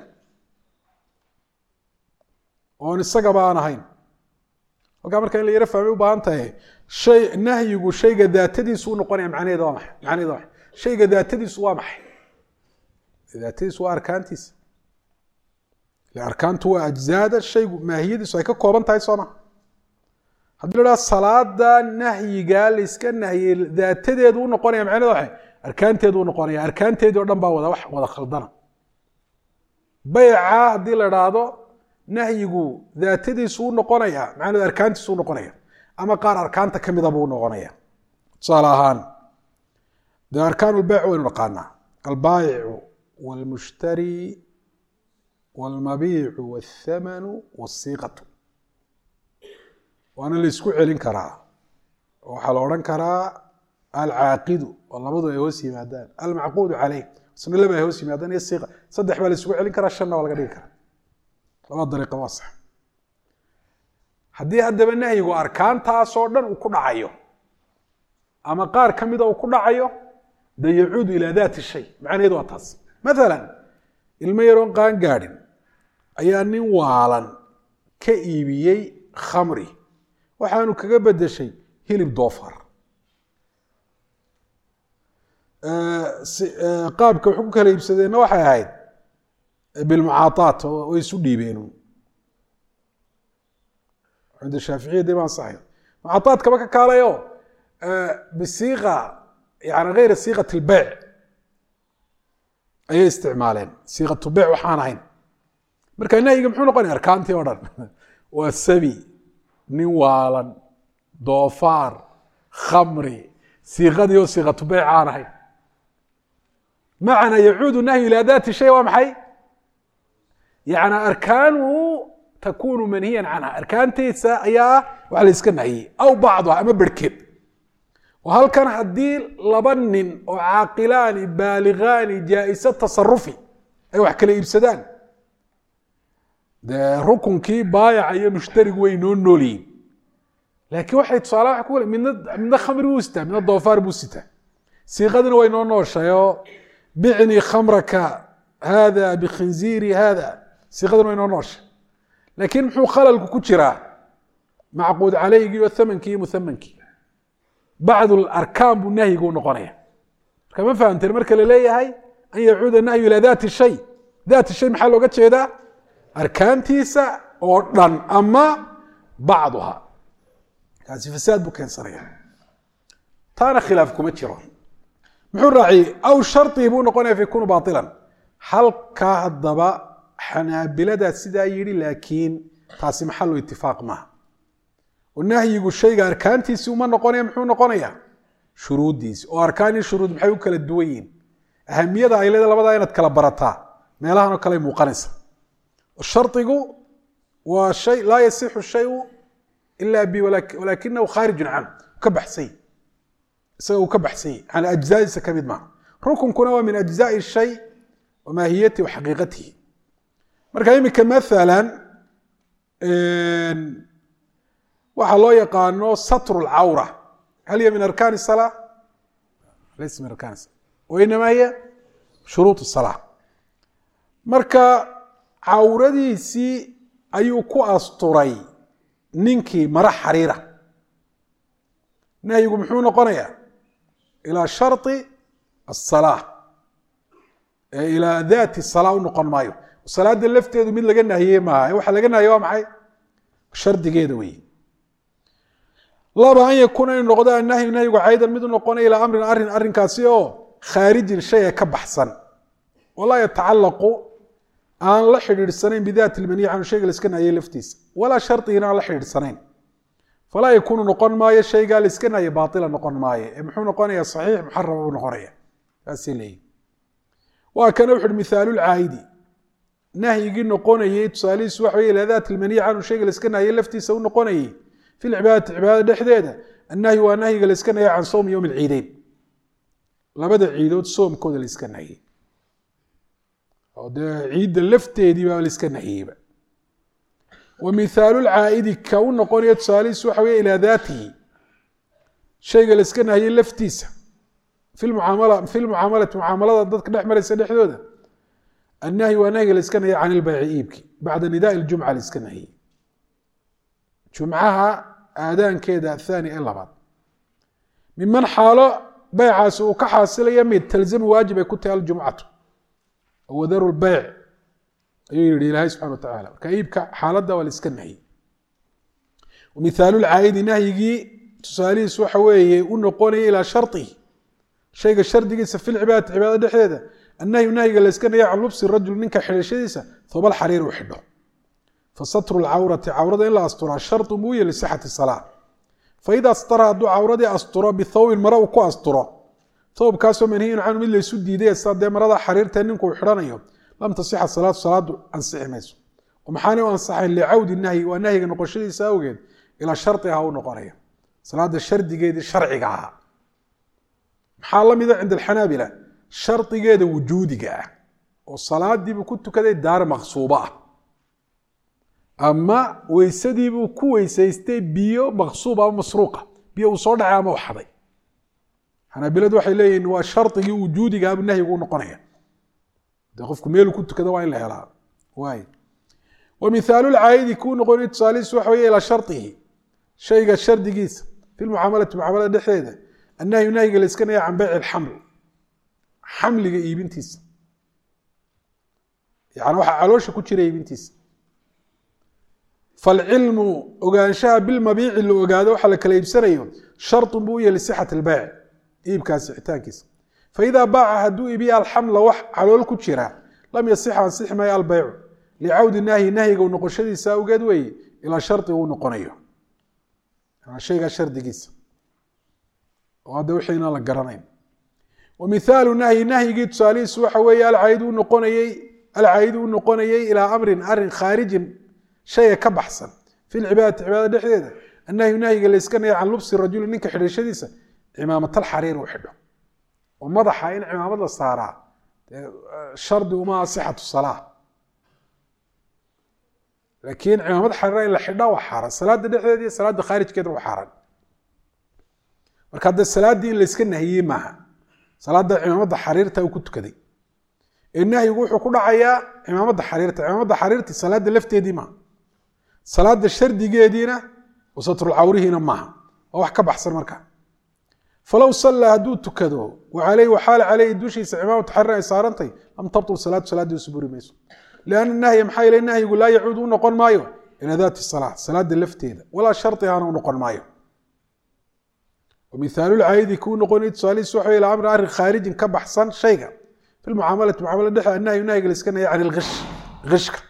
oon isagaba aan ahayn halkaa marka in la yaro fahmay u baahan tahay shay nahyigu shayga daatadiisu u noqonaya macnaheeda waa maxay macnaheeda waa maxay shayga daatadiisu waa maxay daatadiisu waa arkaantiisa arkaantu waa ajzaada shaygu maahiyadiisu ay ka kooban tahay sooma haddii la dhaha salaada nahyiga la iska nahiyey daatadeedu u noqonaya macnaheeda waxay arkaanteedu u noqonaya arkaanteedii o dhan baa wada wax wada khaldana bayca haddii la idhaahdo nahyigu daatadiisu u noqonaya macnaheedu arkaantiisu u noqonaya ama qaar arkaanta ka mida buu noqonaya tusaale ahaan dee arkaan ulbeyc waynu naqaanaa albaayicu waalmushtari wاlmabiicu wاthamanu wاsiiqatu waana la isku celin karaa waxaa la odhan karaa alcaaqidu oo labadu ay hoos yimaadaan almacquudu caleyh isna laba ay hoos yimaadaan iyo siiqa saddex baa la isugu celin karaa shanna waa laga dhigi karaa laba dariiqa waa sax haddii haddaba nahyigu arkaantaasoo dhan uu ku dhacayo ama qaar ka mida uu ku dhacayo de yacuudu ilaa daati shay macnaheedu waa taas maala ilmo yaroon qaan gaadhin ayaa nin waalan ka iibiyey khamri waxaanu kaga bedeshay hilib doofar qaabka wax ku kala iibsadeenna waxay ahayd bilmucaaaat way isu dhiibeen cinda shaaficiyya de baan saxay mucaaatkaba ka kaalayo bisiiqa yani gayra siiqat lbeyc ayay isticmaaleen siiqatu beyc waxaan ahayn marka nahyiga muxuu noqonaya arkaantii o dhan waa sabi nin waalan doofaar khamri siiqadii oo siiqatu beyc aan ahayn macna yacuudu nahyu ilaa daati shay waa maxay yani arkaanuhu takunu manhiyan canha arkaantiisa ayaa waxa la iska nahiyey aw bacduha ama barhkeed oo halkan haddii laba nin oo caaqilaani baaligaani jaa-isa tasarufi ay wax kala iibsadaan dee rukunkii baayaca iyo mushtarigu way noo noolyihin laakiin waxay tusaala wa ku midna midna khamri buu sitaa midna doofaar buu sitaa siiqadina way noo nooshay oo bicnii khamraka hada bikhinziiri hada siiqadina way noo nooshay laakiin muxuu khalalku ku jiraa macquud calaygii oo thamankii iyo muthamankii bacdu larkaan buu nahyigu noqonaya marka ma fahamteen marka la leeyahay an yacuuda nahyu ilaa daati shay daati shay maxaa looga jeedaa arkaantiisa oo dhan ama bacduha kaasi fasaad buu keensanaya taana khilaaf kuma jiro muxuu raaciyey aw sharطii buu noqonaya fa yakunu baطilan halkaa haddaba xanaabiladaa sidaa yidhi laakiin taasi maxalu itifaaq maaha oo nahyigu shayga arkaantiisi uma noqonaya muxuu noqonaya shuruuddiisi oo arkaan iyo shuruud maxay u kala duwan yihin ahamiyada ay leeda labadaa inaad kala barataa meelahan oo kale muuqanaysa sharطigu waa shay laa yasixu shayu ila bi walakinahu khaarijun canhu ka baxsany isaga uu ka baxsanyay can ajzaadiisa ka mid maaha rukunkuna waa min ajzaai shay wa maahiyatihi wa xaqiiqatihi marka iminka maalan waxaa loo yaqaano satru lcawra hal hiya min arkaan الsalaa laysa min arkaan الsalaa wainama hiya shuruud الsalaa marka cawradiisii ayuu ku asturay ninkii mara xariira nahyigu muxuu noqonayaa ilaa sharطi الsalaa ee ilaa daati الsalaa u noqon maayo salaada lafteedu mid laga nahiyey maaha waxa laga nahiye waa maxay shardigeeda weeye laba an yakuuna inu noqdo annahyu nahyigu caydan mid u noqonaya ilaa amrin arrin arrinkaasi oo khaarijin shay ka baxsan walaa yatacalaqu aan la xidhiidhsanayn bidaati lmaniic canhu shayga la iska nahiyey laftiisa walaa shardigina aan la xidhiidhsanayn falaa yakuunu noqon maayo shaygaa la iska nahiyey baatila noqon maayo ee muxuu noqonaya saxiix muxarama buu noqonaya saasay leeyihi waa kana wuxu uhi mithaalulcaayidi nahyigii noqonayey tusaalihiisu waxa wey ilaa daati lmaniic canhu shayga la iska nahiyey laftiisa u noqonayey fi lcibaadati cibaadada dhexdeeda annahyu waa nahyiga la iska nahiyey can sowmi yowmi alciideyn labada ciidood soomkooda la iska nahiyey oo dee ciidda lafteedii baa la iska nahiyeyba wa mithaalulcaa'idi ka u noqonaya tusaalihiisu waxa wey ilaa daatihi shayga la iska nahiyey laftiisa fi mucaamala fi lmucaamalati mucaamalada dadka dhex maraysa dhexdooda annahyu waa nahyiga la iska nahiyey can ilbayci iibki bacda nidaai ljumca la iska nahiyey jumcaha aadaankeeda athani ee labaad miman xaalo beycaasi uu ka xaasilaya mid talzamu waajib ay ku tahay aljumcatu wadaru lbeyc ayuu yihi ilaahay subxana wa tacala marka iibka xaaladda waa la iska nahiyey mithaalulcaayidi nahyigii tusaalihiis waxa weeye u noqonaya ilaa sharطihi shayga shardigiisa fi lcibaadati cibaadada dhexdeeda annahyu nahyiga la iska nahiyey can lubsi rajul ninka xidhashadiisa thobal xariir u xidho fasatru lcawrati cawrada in la asturaa sharطu muuye lisixati salaa faida astara hadduu cawradii asturo bithawbin mara uu ku asturo thawbkaasoo manhiyun canhu mid laysu diiday sa dee marada xariirta ninku uu xidhanayo lam tasixa salaatu salaadu ansixi mayso maxaana u ansaxayn licawdi nahyi waa nahyiga noqoshadiisa awgeed ilaa shardiha u noqonaya salaada shardigeedii sharciga ahaa maxaa la mida cinda alxanaabila shardigeeda wujuudiga ah oo salaadiibuu ku tukaday daar maqsuuba ah ama weysadiibuu ku weysaystay biyo maqsuub ama masruuqa biyo uu soo dhacay ama u xaday xanaabiladu waxay leeyihin waa shardigii wujuudiga abu nahyigu u noqonaya dee qofku meeluu ku tukada waa in la helaa waay wa mithaalulcaayidi kuu noqonay tusaalihiisu waxa wey ilaa shardihi shayga shardigiisa fi lmucaamalati mucaamalada dhexdeeda annahyu nahyiga la iska nahya can beyci alxaml xamliga iibintiisa yani waxaa caloosha ku jira iibintiisa falcilmu ogaanshaha bilmabiici la ogaado waxa la kala iibsanayo sharطu buu u yahy lisixati اlbeyc iibkaas icitaankiisa faidaa baaca hadduu iibiya alxamla wax calool ku jira lam yasix ansixi maayo albeycu licawdi nahyi nahyiga noqoshadiisa awgeed weeye ilaa shardiga uu noqonayo shaygaa shardigiisa oo hadda wixii inaan la garanayn wa mithaalu nahyi nahyigii tusaalihiisu waxa weeye alcaayidu noqonayey alcaayidu u noqonayey ilaa amrin arin khaarijin shayga ka baxsan fi lcibaadati cibaadada dhexdeeda النهي نهي اللي يسكن عن لبس الرجل منك حري شديسة عمامة الحرير وحده ومضح إن عمامة الصارع شرط وما صحة الصلاة لكن عمامة الحرير اللي حدا وحارة الصلاة دي صلاة خارج كده وحارة مركز الصلاة دي اللي يسكن هي معها صلاة عمامة حريرتها وكنت كذي النهي يقول كل عيا عمامة حريرتها عمامة حريرتي صلاة لفت دي معها صلاة الشرد جيدينا وستر العوري هنا معها أو حكب أحسن مركز فلو صلى هدو تكدو وعليه وحال عليه دوشي سعماه وتحرى إسارنتي لم تبطل صلاة صلاة دي سبوري ميسو لأن النهي محايل النهي يقول لا يعودون نقول مايو إلى ذات الصلاة صلاة اللفت هذا ولا شرط أنا ونقول مايو ومثال العيد يكون نقول إتصالي سوحي إلى أمر أرغ خارج كب أحسن شيء في المعاملة معاملة دحى النهي النهي يسكن يعني الغش غشك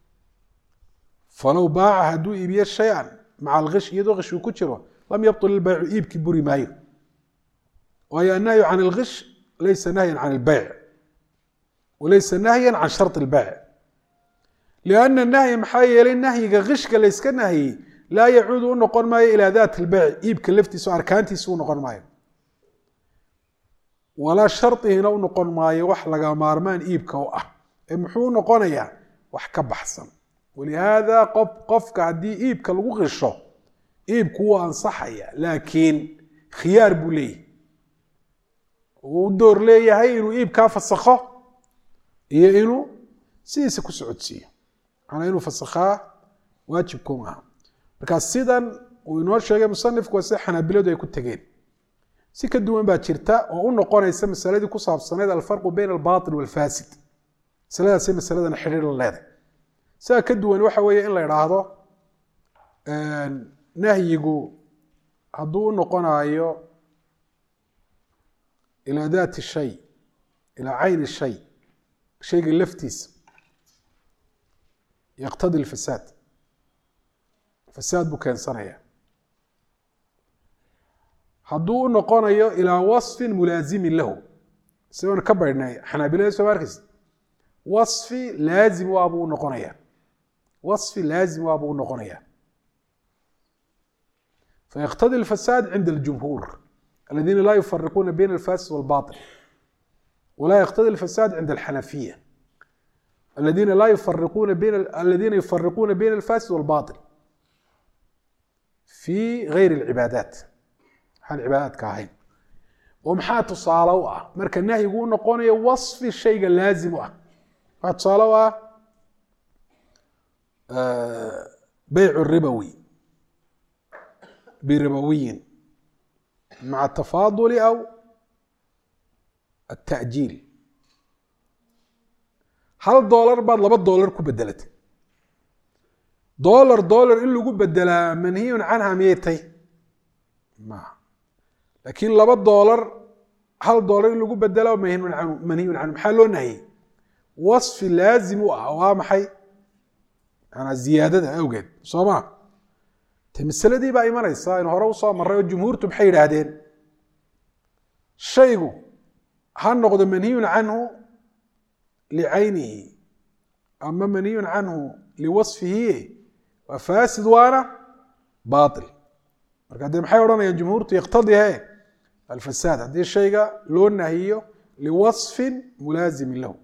فلو باع هدو يبيع شيئا مع الغش يدو غش وكتشره لم يبطل البيع يبكي بوري مايو وهي النهي عن الغش ليس نهيا عن البيع وليس نهيا عن شرط البيع لأن النهي محايل النهي غش كليس كنهي لا يعود نقول ماي إلى ذات البيع يبكي لفتي سو أركانتي سو نقول ماي ولا شرط هنا نقول ماي وحلق مارمان يبكي وأه محو نقول يا وحكب حسن ولهذا قف قف كعدي يبكي الغشه يبكي هو أنصحيا لكن خيار بوليه ودور ليه هاي إنه إيب كاف السخاء هي إنه سيسة كسعودسية على إنه فسخاء واجب كومها لكن سيدا وإنه الشيء مصنف كوسي حنابلة ده يكون تجين سيك الدوين باتشرتا وقلنا قانا يسمى السلة دي كوسها بصناد الفرق بين الباطل والفاسد سلة يسمى السلة ده نحرير الله ده سيك الدوين وحوية إلا يراهضه آه نهي يقول هدو نقانا أيو إلى ذات الشيء إلى عين الشيء شيء اللفتيس يقتضي الفساد فساد بكين صنعيا حدو نقون إلى وصف ملازم له سيوان كبرنا حنابلة سواركس وصف لازم وابو نقونيا وصف لازم وابو نقونيا فيقتضي الفساد عند الجمهور الذين لا يفرقون بين الفاسد والباطل ولا يقتضي الفساد عند الحنفية الذين لا يفرقون بين الذين يفرقون بين الفاسد والباطل في غير العبادات حال عبادات كاهين ومحات صالوا مركا النهي يقول نقون وصف الشيء اللازم محات صالوا آه بيع الربوي بربويين مع التفاضل أو التأجيل هل دولار بعد لبض دولار كبدلت دولار دولار إلا جو بدلا منهي عنها ميتي ما لكن لبض دولار هل دولار إلا جو بدلا ومنهي عنه منهي عنه محلو نهي وصف لازم وأوام حي أنا زيادة أوجد صباح المسألة دي بقى إيمان إيسا إنه هروصا مرة الجمهور تبحير هذين الشيء هل نقض منهي عنه لعينه أما منهي عنه لوصفه وفاسد وانا باطل مركز محيورنا يا الجمهور يقتضي هاي الفساد هذه الشيء لون نهيه لوصف ملازم له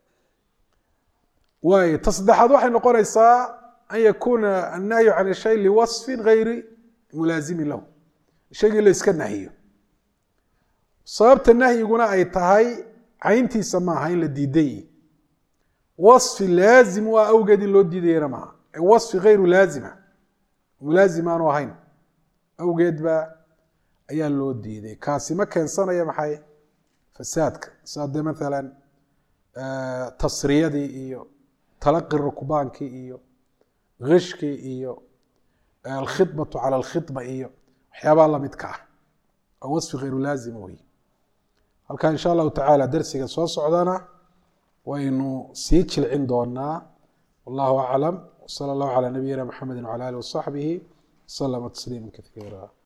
وتصدح هذا واحد نقول إيسا أن يكون النهي عن الشيء لوصف غير ملازم له الشيء اللي يسكن نهيه صابت النهي يقول أي تهي عينتي سماها هاي للديدي وصف لازم وأوجد اللي الديدي رمى وصف غير لازمة ملازمة وهين أوجد بقى أي اللي الديدي كاسي ما كان صنع يا محي فسادك صاد مثلا آه تصرية دي إيو تلقي الركبان كي إيو غشكي إيو آه الخطبة على الخطبة إيو حيابا الله متكع وصف غير لازم وهي هل كان إن شاء الله تعالى درسك سوى صعدنا وإنه سيتش عندنا والله أعلم وصلى الله على نبينا محمد وعلى آله وصحبه وسلم تسليما كثيرا.